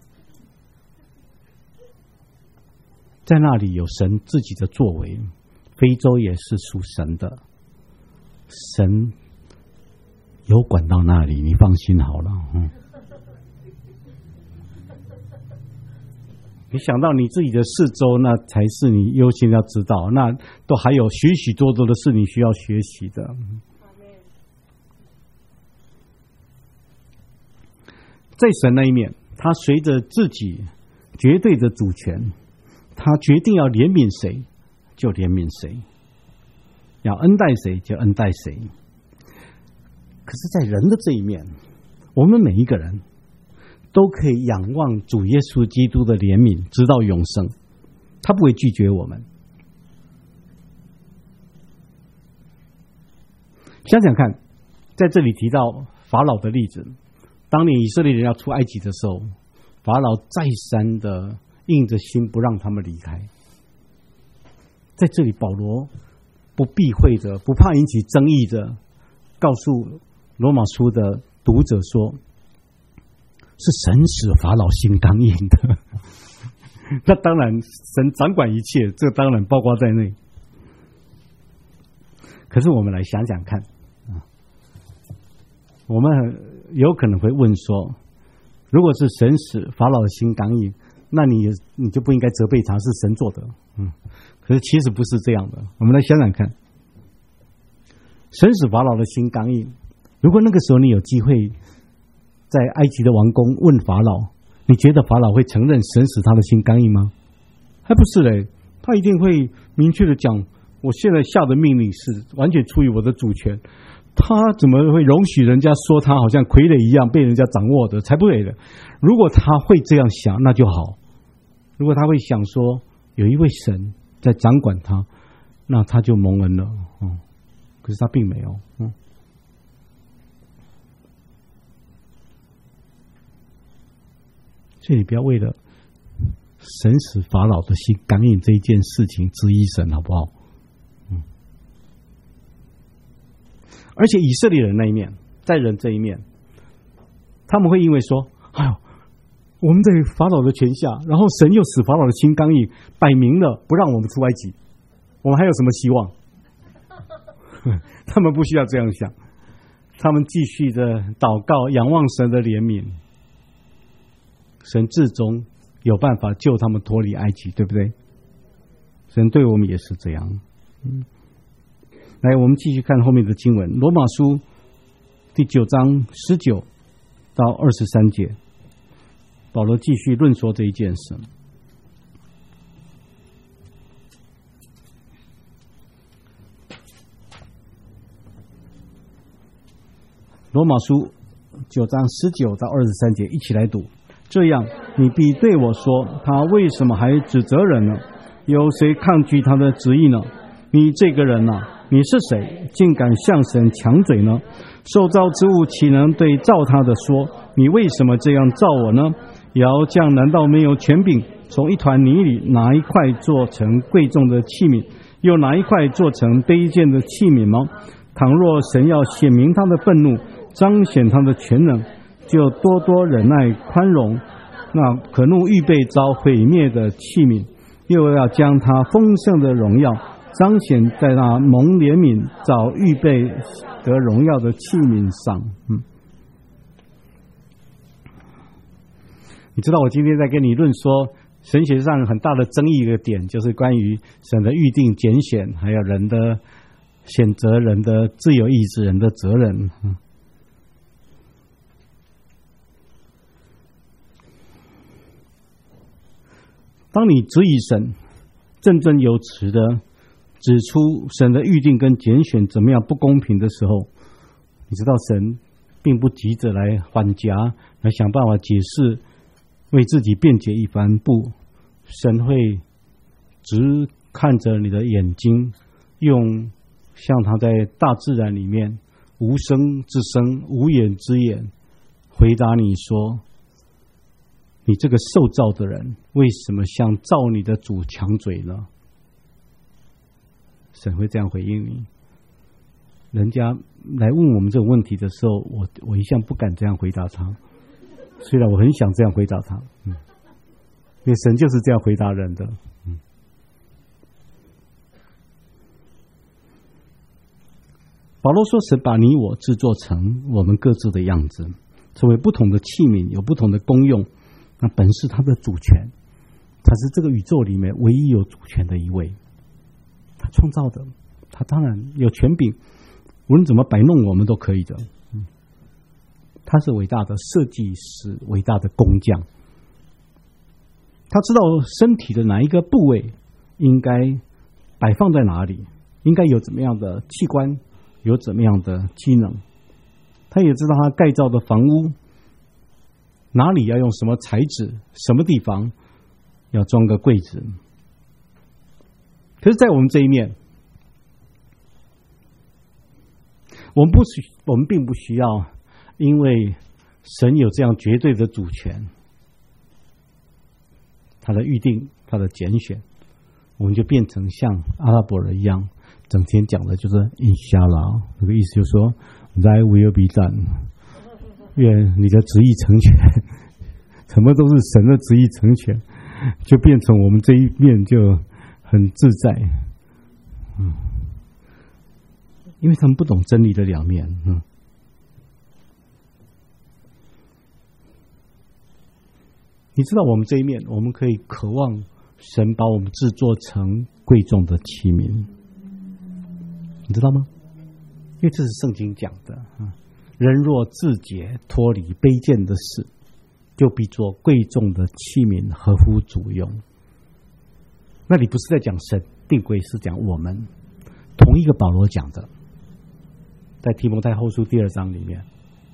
在那里有神自己的作为，非洲也是属神的，神有管到那里，你放心好了。嗯，你想到你自己的四周，那才是你优先要知道，那都还有许许多多的事你需要学习的。在神那一面，他随着自己绝对的主权，他决定要怜悯谁就怜悯谁，要恩待谁就恩待谁。可是在人的这一面，我们每一个人都可以仰望主耶稣基督的怜悯直到永生，他不会拒绝我们。想想看，在这里提到法老的例子，当年以色列人要出埃及的时候，法老再三的硬着心不让他们离开。在这里保罗不避讳的，不怕引起争议的告诉罗马书的读者说，是神使法老心刚硬的。那当然神掌管一切，这当然包括在内。可是我们来想想看，我们有可能会问说，如果是神使法老的心刚硬，那你你就不应该责备他，是神做的。嗯，可是其实不是这样的。我们来想想看，神使法老的心刚硬，如果那个时候你有机会在埃及的王宫问法老，你觉得法老会承认神使他的心刚硬吗？还不是嘞，他一定会明确的讲，我现在下的命令是完全出于我的主权，他怎么会容许人家说他好像傀儡一样被人家掌握的？才不会的。如果他会这样想，那就好。如果他会想说有一位神在掌管他，那他就蒙恩了。嗯，可是他并没有。嗯，所以你不要为了神使法老的心刚硬这一件事情质疑神，好不好？嗯。而且以色列人那一面，在人这一面，他们会因为说，哎呦，我们在法老的权下，然后神又使法老的心刚硬，摆明了不让我们出埃及，我们还有什么希望？他们不需要这样想，他们继续的祷告，仰望神的怜悯，神至终有办法救他们脱离埃及，对不对？神对我们也是这样。嗯，来，我们继续看后面的经文，罗马书第九章十九到二十三节，保罗继续论说这一件事。罗马书九章十九到二十三节，一起来读。这样，你必对我说，他为什么还指责人呢？有谁抗拒他的旨意呢？你这个人啊，你是谁，竟敢向神抢嘴呢？受造之物岂能对造他的说，你为什么这样造我呢？窑匠难道没有权柄从一团泥里拿一块做成贵重的器皿，又拿一块做成卑贱的器皿吗？倘若神要显明他的愤怒，彰显他的全能，就多多忍耐宽容那可怒预备遭毁灭的器皿，又要将他丰盛的荣耀彰显在那蒙怜悯早预备得荣耀的器皿上。嗯，你知道我今天在跟你论说神学上很大的争议的点，就是关于神的预定拣选，还有人的选择，人的自由意志，人的责任。嗯，当你质疑神，振振有词的指出神的预定跟拣选怎么样不公平的时候，你知道神并不急着来缓颊，来想办法解释，为自己辩解一番。不，神会直看着你的眼睛，用像他在大自然里面无声之声、无眼之眼，回答你说：“你这个受造的人，为什么向造你的主抢嘴呢？”神会这样回应你。人家来问我们这种问题的时候，我我一向不敢这样回答他，虽然我很想这样回答他，嗯，因为神就是这样回答人的，嗯。保罗说：“神把你我制作成我们各自的样子，成为不同的器皿，有不同的功用。那本是他的主权，他是这个宇宙里面唯一有主权的一位。他创造的，他当然有权柄。”无论怎么摆弄，我们都可以的。嗯，他是伟大的设计师，伟大的工匠。他知道身体的哪一个部位应该摆放在哪里，应该有怎么样的器官，有怎么样的机能。他也知道他盖造的房屋哪里要用什么材质，什么地方要装个柜子。可是，在我们这一面，我们不需，我们并不需要，因为神有这样绝对的主权，他的预定，他的拣选，我们就变成像阿拉伯人一样，整天讲的就是印夏拉，这个意思就是说 ，Thy will be done， 愿你的旨意成全，什么都是神的旨意成全，就变成我们这一面就很自在，嗯。因为他们不懂真理的两面，嗯，你知道我们这一面，我们可以渴望神把我们制作成贵重的器皿，你知道吗？因为这是圣经讲的啊，人若自洁脱离卑贱的事，就必做贵重的器皿，合乎主用。那里不是在讲神定规，是讲我们，同一个保罗讲的。在提摩太后书第二章里面，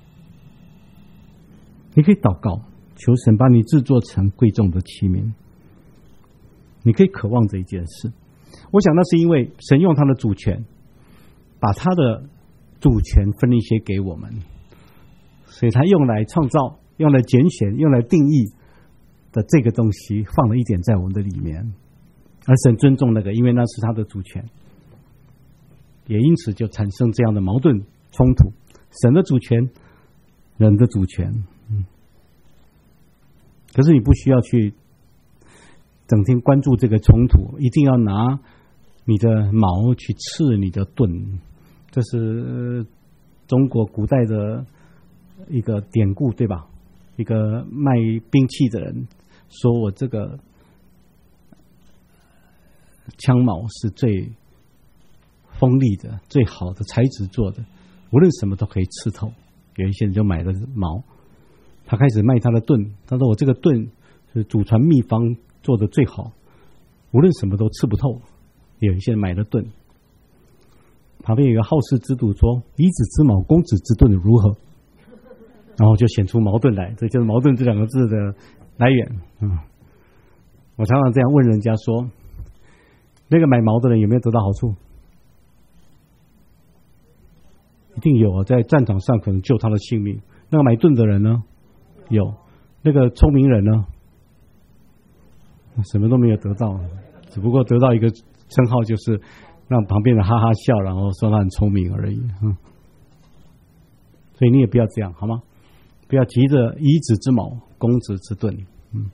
你可以祷告，求神把你制作成贵重的器皿。你可以渴望这一件事。我想那是因为神用他的主权，把他的主权分一些给我们，所以他用来创造、用来拣选、用来定义的这个东西，放了一点在我们的里面。而神尊重那个，因为那是他的主权。也因此就产生这样的矛盾冲突，神的主权，人的主权，嗯。可是你不需要去整天关注这个冲突，一定要拿你的矛去刺你的盾，这是中国古代的一个典故，对吧？一个卖兵器的人说：“我这个枪矛是最锋利的、最好的材质做的，无论什么都可以刺透。”有一些人就买了矛，他开始卖他的盾，他说：“我这个盾是祖传秘方做的最好，无论什么都刺不透。”有一些人买了盾，旁边有一个好事之徒说：“以子之矛攻子之盾如何？”然后就显出矛盾来，这就是矛盾这两个字的来源。嗯，我常常这样问人家说：“那个买矛的人有没有得到好处？”一定有啊，在战场上可能救他的性命。那个买盾的人呢？有。那个聪明人呢？什么都没有得到，只不过得到一个称号，就是让旁边人哈哈笑，然后说他很聪明而已。嗯，所以你也不要这样，好吗？不要急着以子之矛攻子之盾。嗯，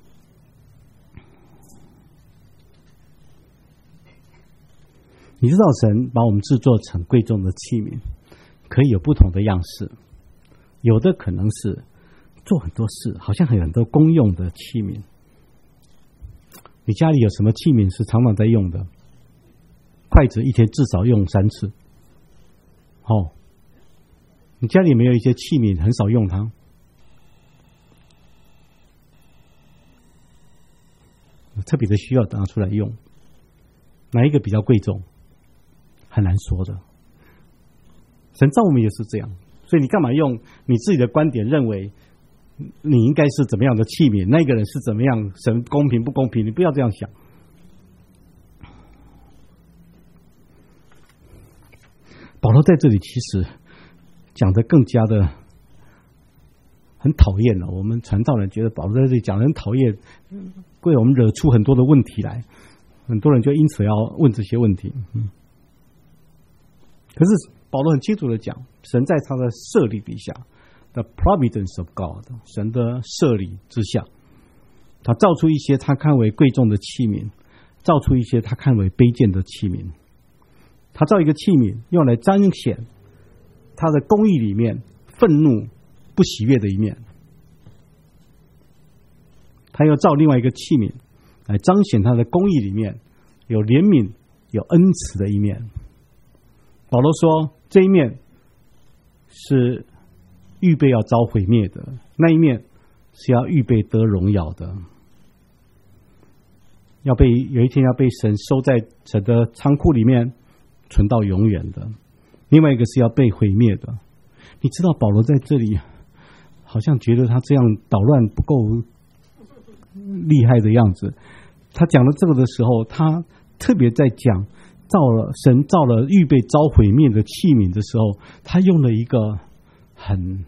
你知道神把我们制作成贵重的器皿，可以有不同的样式，有的可能是做很多事，好像有很多公用的器皿。你家里有什么器皿是常常在用的？筷子一天至少用三次。哦，你家里有没有一些器皿很少用它？特别的需要拿出来用，哪一个比较贵重？很难说的。神造我们也是这样，所以你干嘛用你自己的观点认为你应该是怎么样的器皿，那个人是怎么样，神公平不公平？你不要这样想。保罗在这里其实讲得更加的很讨厌了。我们传道人觉得保罗在这里讲得很讨厌，为我们惹出很多的问题来，很多人就因此要问这些问题。嗯，可是保罗很清楚的讲，神在他的设立底下 ，the providence of God， 神的设立之下，他造出一些他看为贵重的器皿，造出一些他看为卑贱的器皿。他造一个器皿，用来彰显他的公义里面愤怒不喜悦的一面，他又造另外一个器皿来彰显他的公义里面有怜悯有恩慈的一面。保罗说，这一面是预备要遭毁灭的，那一面是要预备得荣耀的，要被有一天要被神收在神的仓库里面存到永远的。另外一个是要被毁灭的。你知道保罗在这里好像觉得他这样捣乱不够厉害的样子，他讲了这个的时候，他特别在讲造了神造了预备遭毁灭的器皿的时候，他用了一个很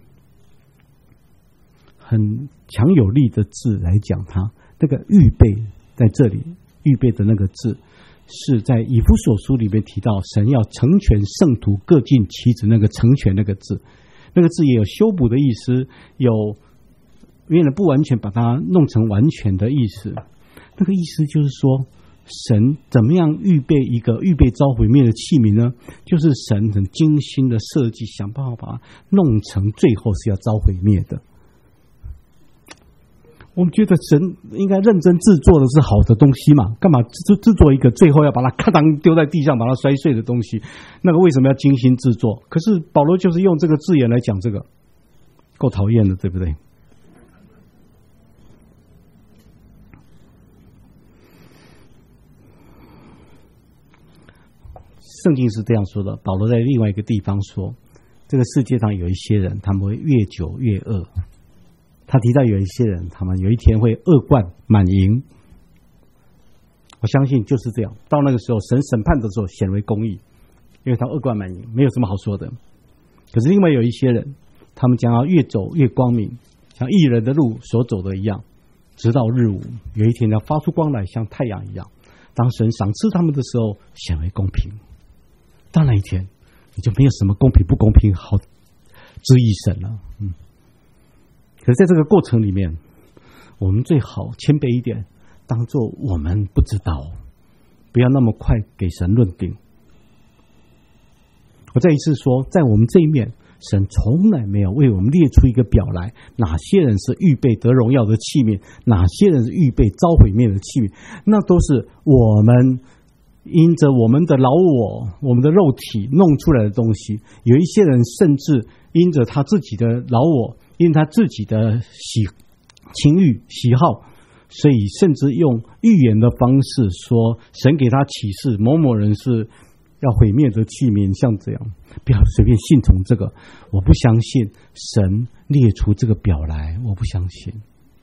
很强有力的字来讲他那个预备，在这里预备的那个字是在以弗所书里面提到神要成全圣徒各尽其职，那个成全那个字，那个字也有修补的意思，有为了不完全把它弄成完全的意思。那个意思就是说，神怎么样预备一个预备遭毁灭的器皿呢？就是神很精心的设计，想办法把它弄成最后是要遭毁灭的。我们觉得神应该认真制作的是好的东西嘛，干嘛制制作一个最后要把它咔当丢在地上把它摔碎的东西？那个为什么要精心制作？可是保罗就是用这个字眼来讲这个，够讨厌的，对不对？圣经是这样说的，保罗在另外一个地方说，这个世界上有一些人，他们会越久越恶。他提到有一些人，他们有一天会恶贯满盈。我相信就是这样，到那个时候神审判的时候显为公义，因为他恶贯满盈，没有什么好说的。可是另外有一些人，他们将要越走越光明，像义人的路所走的一样，直到日午，有一天要发出光来，像太阳一样。当神赏赐他们的时候，显为公平。到那一天，你就没有什么公平不公平好质疑神了。嗯。可是在这个过程里面，我们最好谦卑一点，当作我们不知道，不要那么快给神论定。我再一次说，在我们这一面，神从来没有为我们列出一个表来，哪些人是预备得荣耀的器皿，哪些人是预备遭毁灭的器皿，那都是我们因着我们的老我，我们的肉体弄出来的东西。有一些人甚至因着他自己的老我，因他自己的喜情欲喜好，所以甚至用预言的方式说神给他启示某某人是要毁灭的器皿，像这样，不要随便信从这个。我不相信神列出这个表来，我不相信。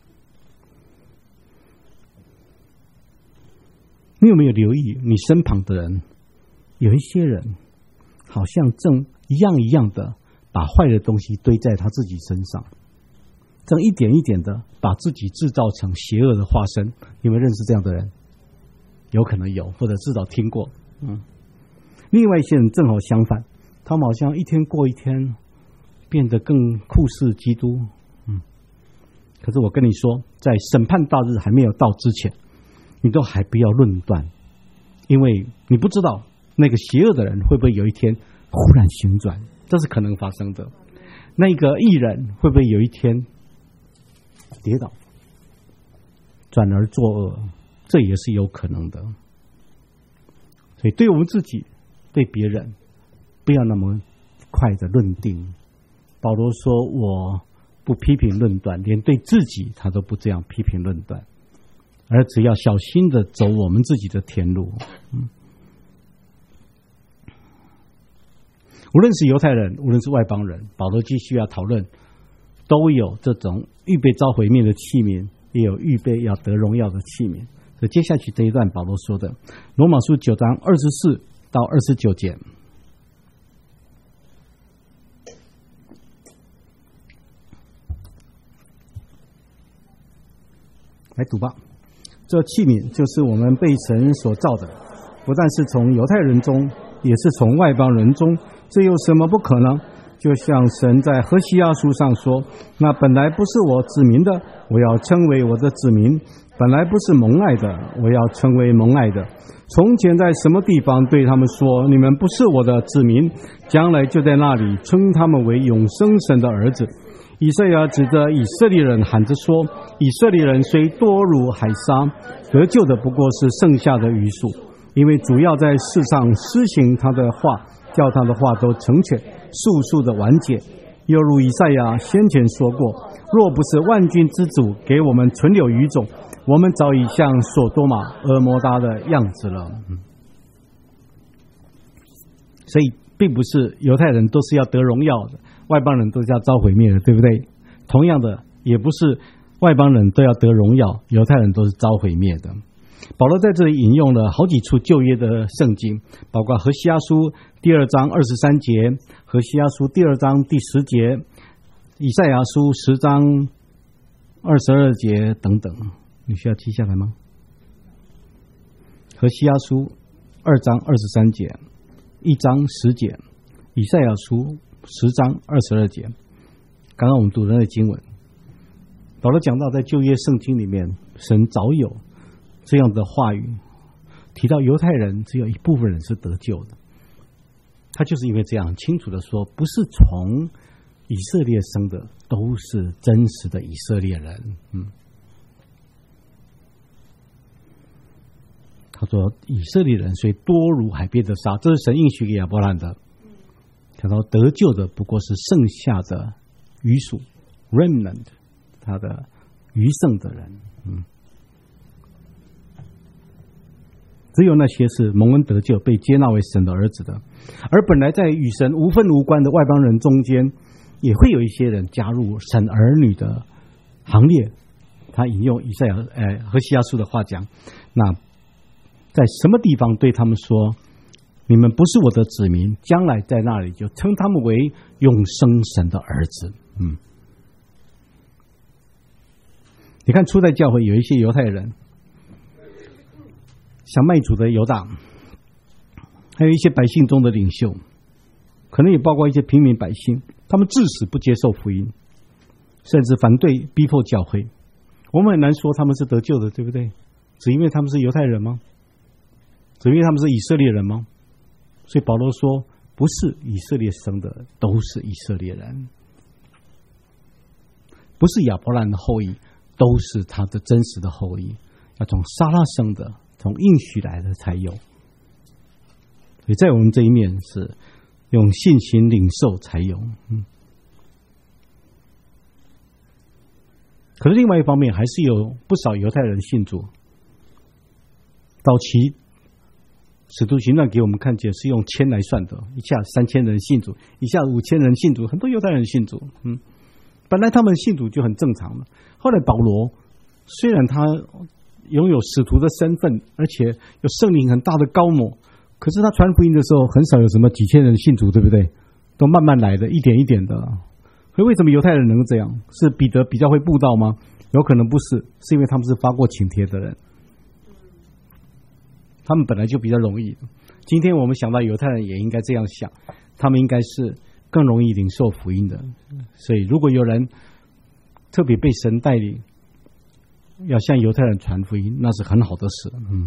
你有没有留意你身旁的人，有一些人好像正一样一样的把坏的东西堆在他自己身上，正一点一点的把自己制造成邪恶的化身。你有没有认识这样的人？有可能有，或者至少听过。嗯，另外一些人正好相反，他们好像一天过一天，变得更酷似基督。嗯，可是我跟你说，在审判大日还没有到之前，你都还不要论断，因为你不知道那个邪恶的人会不会有一天忽然醒转，这是可能发生的。那个义人会不会有一天跌倒，转而作恶，这也是有可能的。所以对我们自己，对别人，不要那么快的论定。保罗说，我不批评论断，连对自己他都不这样批评论断，而只要小心的走我们自己的天路。嗯，无论是犹太人，无论是外邦人，保罗继续要讨论，都有这种预备遭毁灭的器皿，也有预备要得荣耀的器皿。所以接下去这一段保罗说的，罗马书九章二十四到二十九节。 来读吧。这器皿就是我们被神所造的，不但是从犹太人中，也是从外邦人中，这有什么不可呢？就像神在何西阿书上说，那本来不是我子民的，我要称为我的子民；本来不是蒙爱的，我要称为蒙爱的。从前在什么地方对他们说，你们不是我的子民，将来就在那里称他们为永生神的儿子。以赛亚指着以色列人喊着说，以色列人虽多如海沙，得救的不过是剩下的余数，因为主要在世上施行他的话，叫他的话都成全，速速的完结。又如以赛亚先前说过，若不是万军之主给我们存留余种，我们早已像索多玛、俄摩达的样子了。所以并不是犹太人都是要得荣耀的，外邦人都是要遭毁灭的，对不对？同样的，也不是外邦人都要得荣耀，犹太人都是遭毁灭的。保罗在这里引用了好几处旧约的圣经，包括何西阿书第二章二十三节、何西阿书第二章第十节、以赛亚书十章二十二节等等。你需要记下来吗？何西阿书二章二十三节、一章十节、以赛亚书十章二十二节。刚刚我们读的那经文，保罗讲到在旧约圣经里面，神早有这样的话语，提到犹太人只有一部分人是得救的。他就是因为这样清楚的说，不是从以色列生的都是真实的以色列人。嗯，他说以色列人虽多如海边的沙，这是神应许给亚伯兰的。他说得救的不过是剩下的余属 remnant， 他的余剩的人。嗯，只有那些是蒙恩得救被接纳为神的儿子的，而本来在与神无分无关的外邦人中间，也会有一些人加入神儿女的行列。他引用以赛亚呃何西阿书的话讲，那在什么地方对他们说，你们不是我的子民，将来在那里就称他们为永生神的儿子。嗯，你看初代教会有一些犹太人，像卖主的犹大，还有一些百姓中的领袖，可能也包括一些平民百姓，他们至死不接受福音，甚至反对逼迫教会。我们很难说他们是得救的，对不对？只因为他们是犹太人吗？只因为他们是以色列人吗？所以保罗说，不是以色列生的都是以色列人，不是亚伯兰的后裔都是他的真实的后裔，要从撒拉生的，从应许来的才有。所以在我们这一面是用信心领受才有。嗯，可是另外一方面，还是有不少犹太人信主。早期使徒行传给我们看见是用千来算的，一下三千人信主，一下五千人信主，很多犹太人信主。嗯，本来他们信主就很正常了。后来保罗虽然他拥有使徒的身份，而且有圣灵很大的高摩，可是他传福音的时候，很少有什么几千人信主，对不对？都慢慢来的，一点一点的。所以为什么犹太人能这样？是彼得比较会布道吗？有可能不是，是因为他们是发过请帖的人，他们本来就比较容易。今天我们想到犹太人也应该这样想，他们应该是更容易领受福音的。所以如果有人特别被神带领，要向犹太人传福音，那是很好的事。嗯，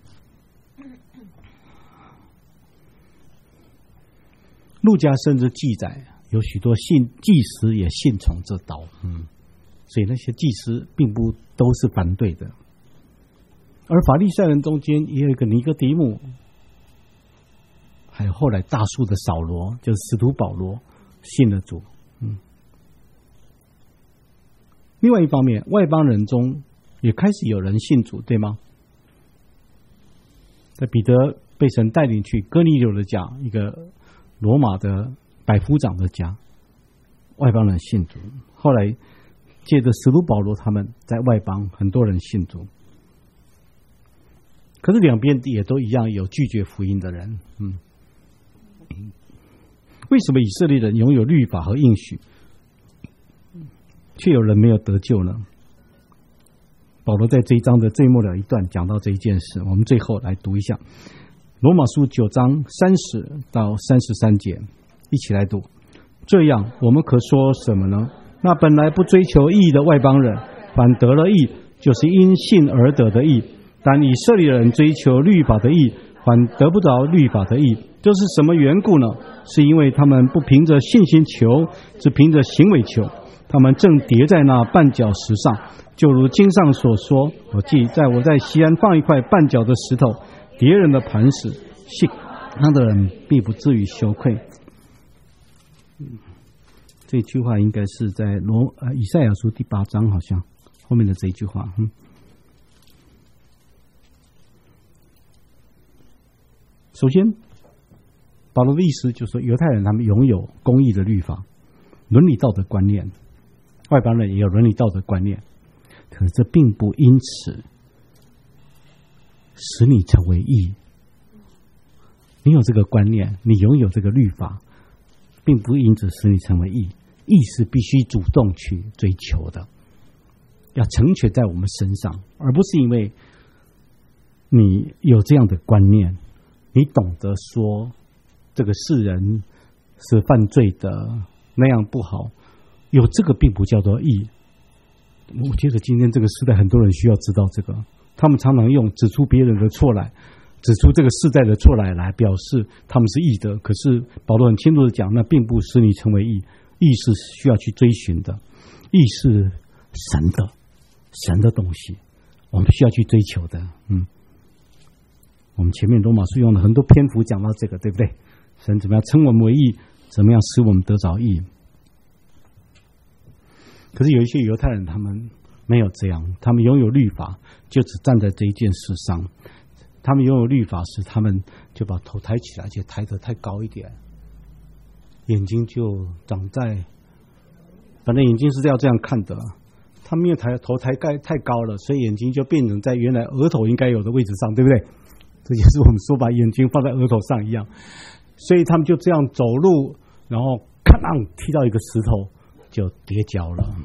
路加甚至记载有许多信祭司也信从这道。嗯，所以那些祭司并不都是反对的。而法利赛人中间也有一个尼哥底母，还有后来大数的扫罗，就是使徒保罗信了主。嗯，另外一方面，外邦人中也开始有人信主，对吗？在彼得被神带领去哥尼流的家，一个罗马的百夫长的家，外邦人信主。后来借着使徒保罗他们在外邦，很多人信主。可是两边也都一样有拒绝福音的人。嗯，为什么以色列人拥有律法和应许，却有人没有得救呢？ 保罗在这一章的最末了一段讲到这一件事，我们最后来读一下罗马书九章三十到三十三节，一起来读。这样我们可说什么呢？那本来不追求义的外邦人反得了义，就是因信而得的义。但以色列人追求律法的义，反得不着律法的义。这是什么缘故呢？是因为他们不凭着信心求，只凭着行为求。他们正跌在那绊脚石上，就如经上所说，我记在我在西安放一块绊脚的石头，敌人的磐石，信他的人必不至于羞愧。嗯，这句话应该是在罗呃以赛亚书第八章，好像后面的这一句话。嗯，首先，保罗的意思就是说，犹太人他们拥有公义的律法、伦理道德观念，外邦人也有伦理道德观念，可是这并不因此使你成为义。你有这个观念，你拥有这个律法，并不因此使你成为义。义是必须主动去追求的，要成全在我们身上，而不是因为你有这样的观念，你懂得说这个世人是犯罪的，那样不好，有这个并不叫做义。我觉得今天这个时代很多人需要知道这个，他们常常用指出别人的错来，指出这个世代的错来来表示他们是义的，可是保罗很清楚的讲，那并不使你成为义。义是需要去追寻的，义是神的神的东西，我们需要去追求的。嗯，我们前面罗马书用了很多篇幅讲到这个，对不对？神怎么样称我们为义，怎么样使我们得着义。可是有一些犹太人他们没有这样，他们拥有律法，就只站在这一件事上。他们拥有律法时，他们就把头抬起来，而且抬得太高一点，眼睛就长在，反正眼睛是要这样看的。他们因为抬头抬盖太高了，所以眼睛就变成在原来额头应该有的位置上，对不对？这就是我们说把眼睛放在额头上一样。所以他们就这样走路，然后咔啷踢到一个石头，就跌跤了。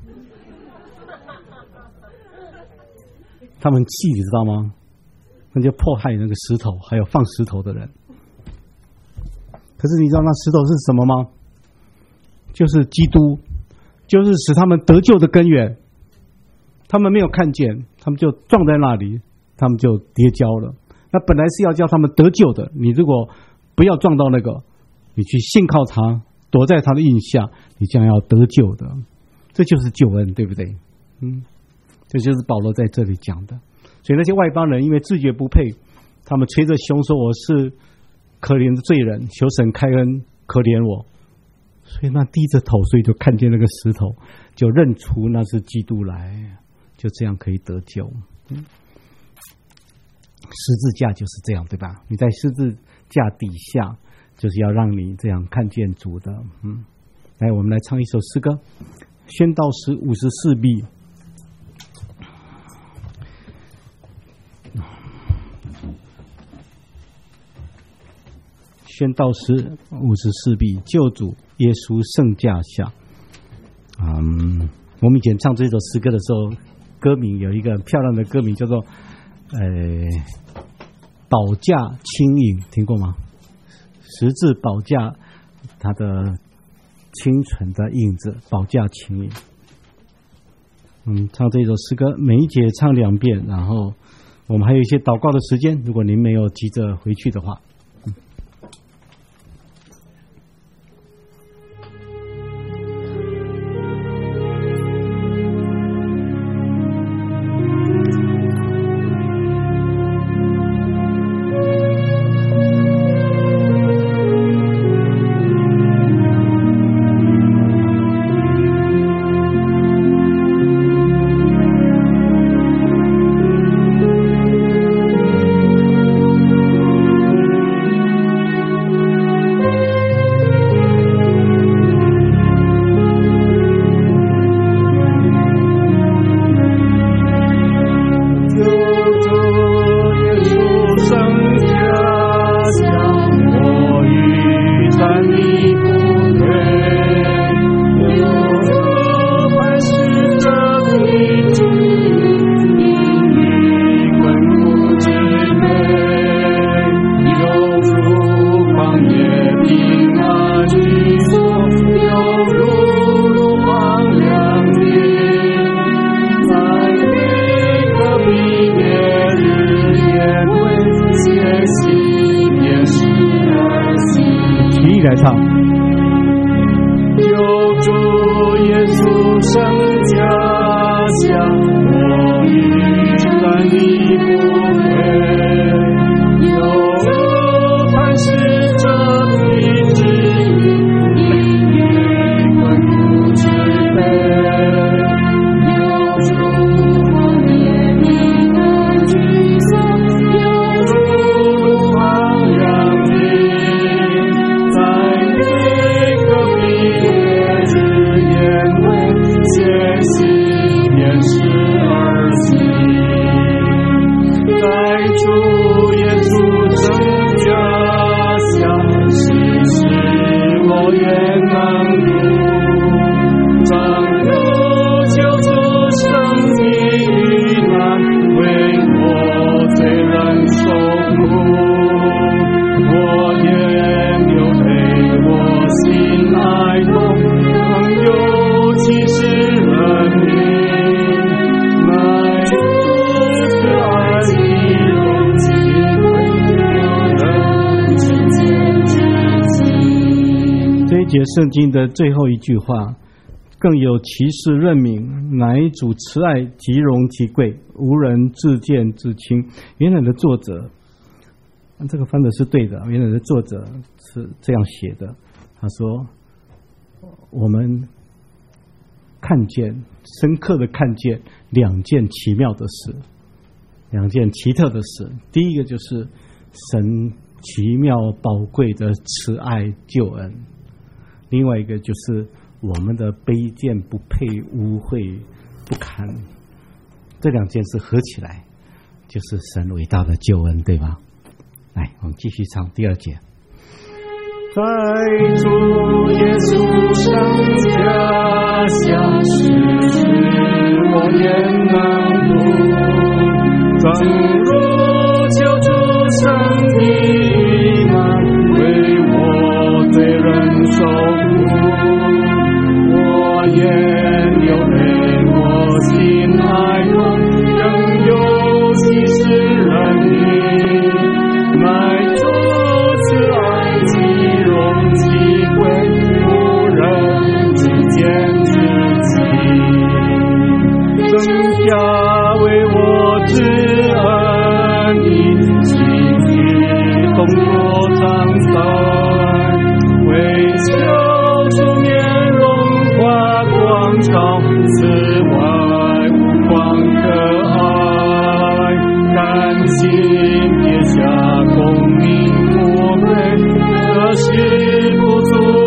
他们气，你知道吗？那就迫害那个石头，还有放石头的人。可是你知道那石头是什么吗？就是基督，就是使他们得救的根源。他们没有看见，他们就撞在那里，他们就跌跤了。那本来是要叫他们得救的，你如果不要撞到那个，你去信靠他，躲在他的印下，你将要得救的。这就是救恩，对不对？嗯，这就是保罗在这里讲的。所以那些外邦人因为自觉不配，他们捶着胸说，我是可怜的罪人，求神开恩可怜我。所以那低着头，所以就看见那个石头，就认出那是基督来，就这样可以得救。嗯，十字架就是这样，对吧？你在十字架底下，就是要让你这样看见主的。嗯，来，我们来唱一首诗歌，《宣道诗五十四臂》。宣道诗五十四臂，救主耶稣圣架下。嗯，我们以前唱这首诗歌的时候，歌名有一个漂亮的歌名叫做呃宝架轻盈，听过吗？十字宝架，它的清纯的影子，宝架轻盈。嗯，唱这首诗歌，每一节唱两遍，然后我们还有一些祷告的时间，如果您没有急着回去的话。
Thank 主耶稣圣家乡，我与在你不配，有磐石这皮之音，与困苦之悲，有主我怜悯的沮丧，有主路旁阳明，在每个毕业日宴会献喜便是儿媳，在主耶稣圣家乡，时时我也能读，正如救主生命遇难，为我罪人受苦，我也流泪，我心哀痛，更有其是人民，乃主慈爱的容器，人之间之情。
这一节圣经的最后一句话，更有其事任命，乃主慈爱极荣极贵，无人自见之亲。原来的作者，这个翻的是对的，原来的作者是这样写的，他说我们看见深刻的看见两件奇妙的事，两件奇特的事。第一个就是神奇妙宝贵的慈爱救恩，另外一个就是我们的卑贱不配污秽不堪，这两件事合起来就是神伟大的救恩，对吧？来，我们继续唱第二节。
在主耶稣圣家乡，时时我也能读，正如救主生的难，为我罪人受苦，我也流泪，我心哀痛，仍有其是人民，乃主慈爱极荣极贵，无人之间之情，增加为我之恩义，心与动作常在，为救主面容花光照，此外无光可爱，甘心撇下功名富贵，可是不足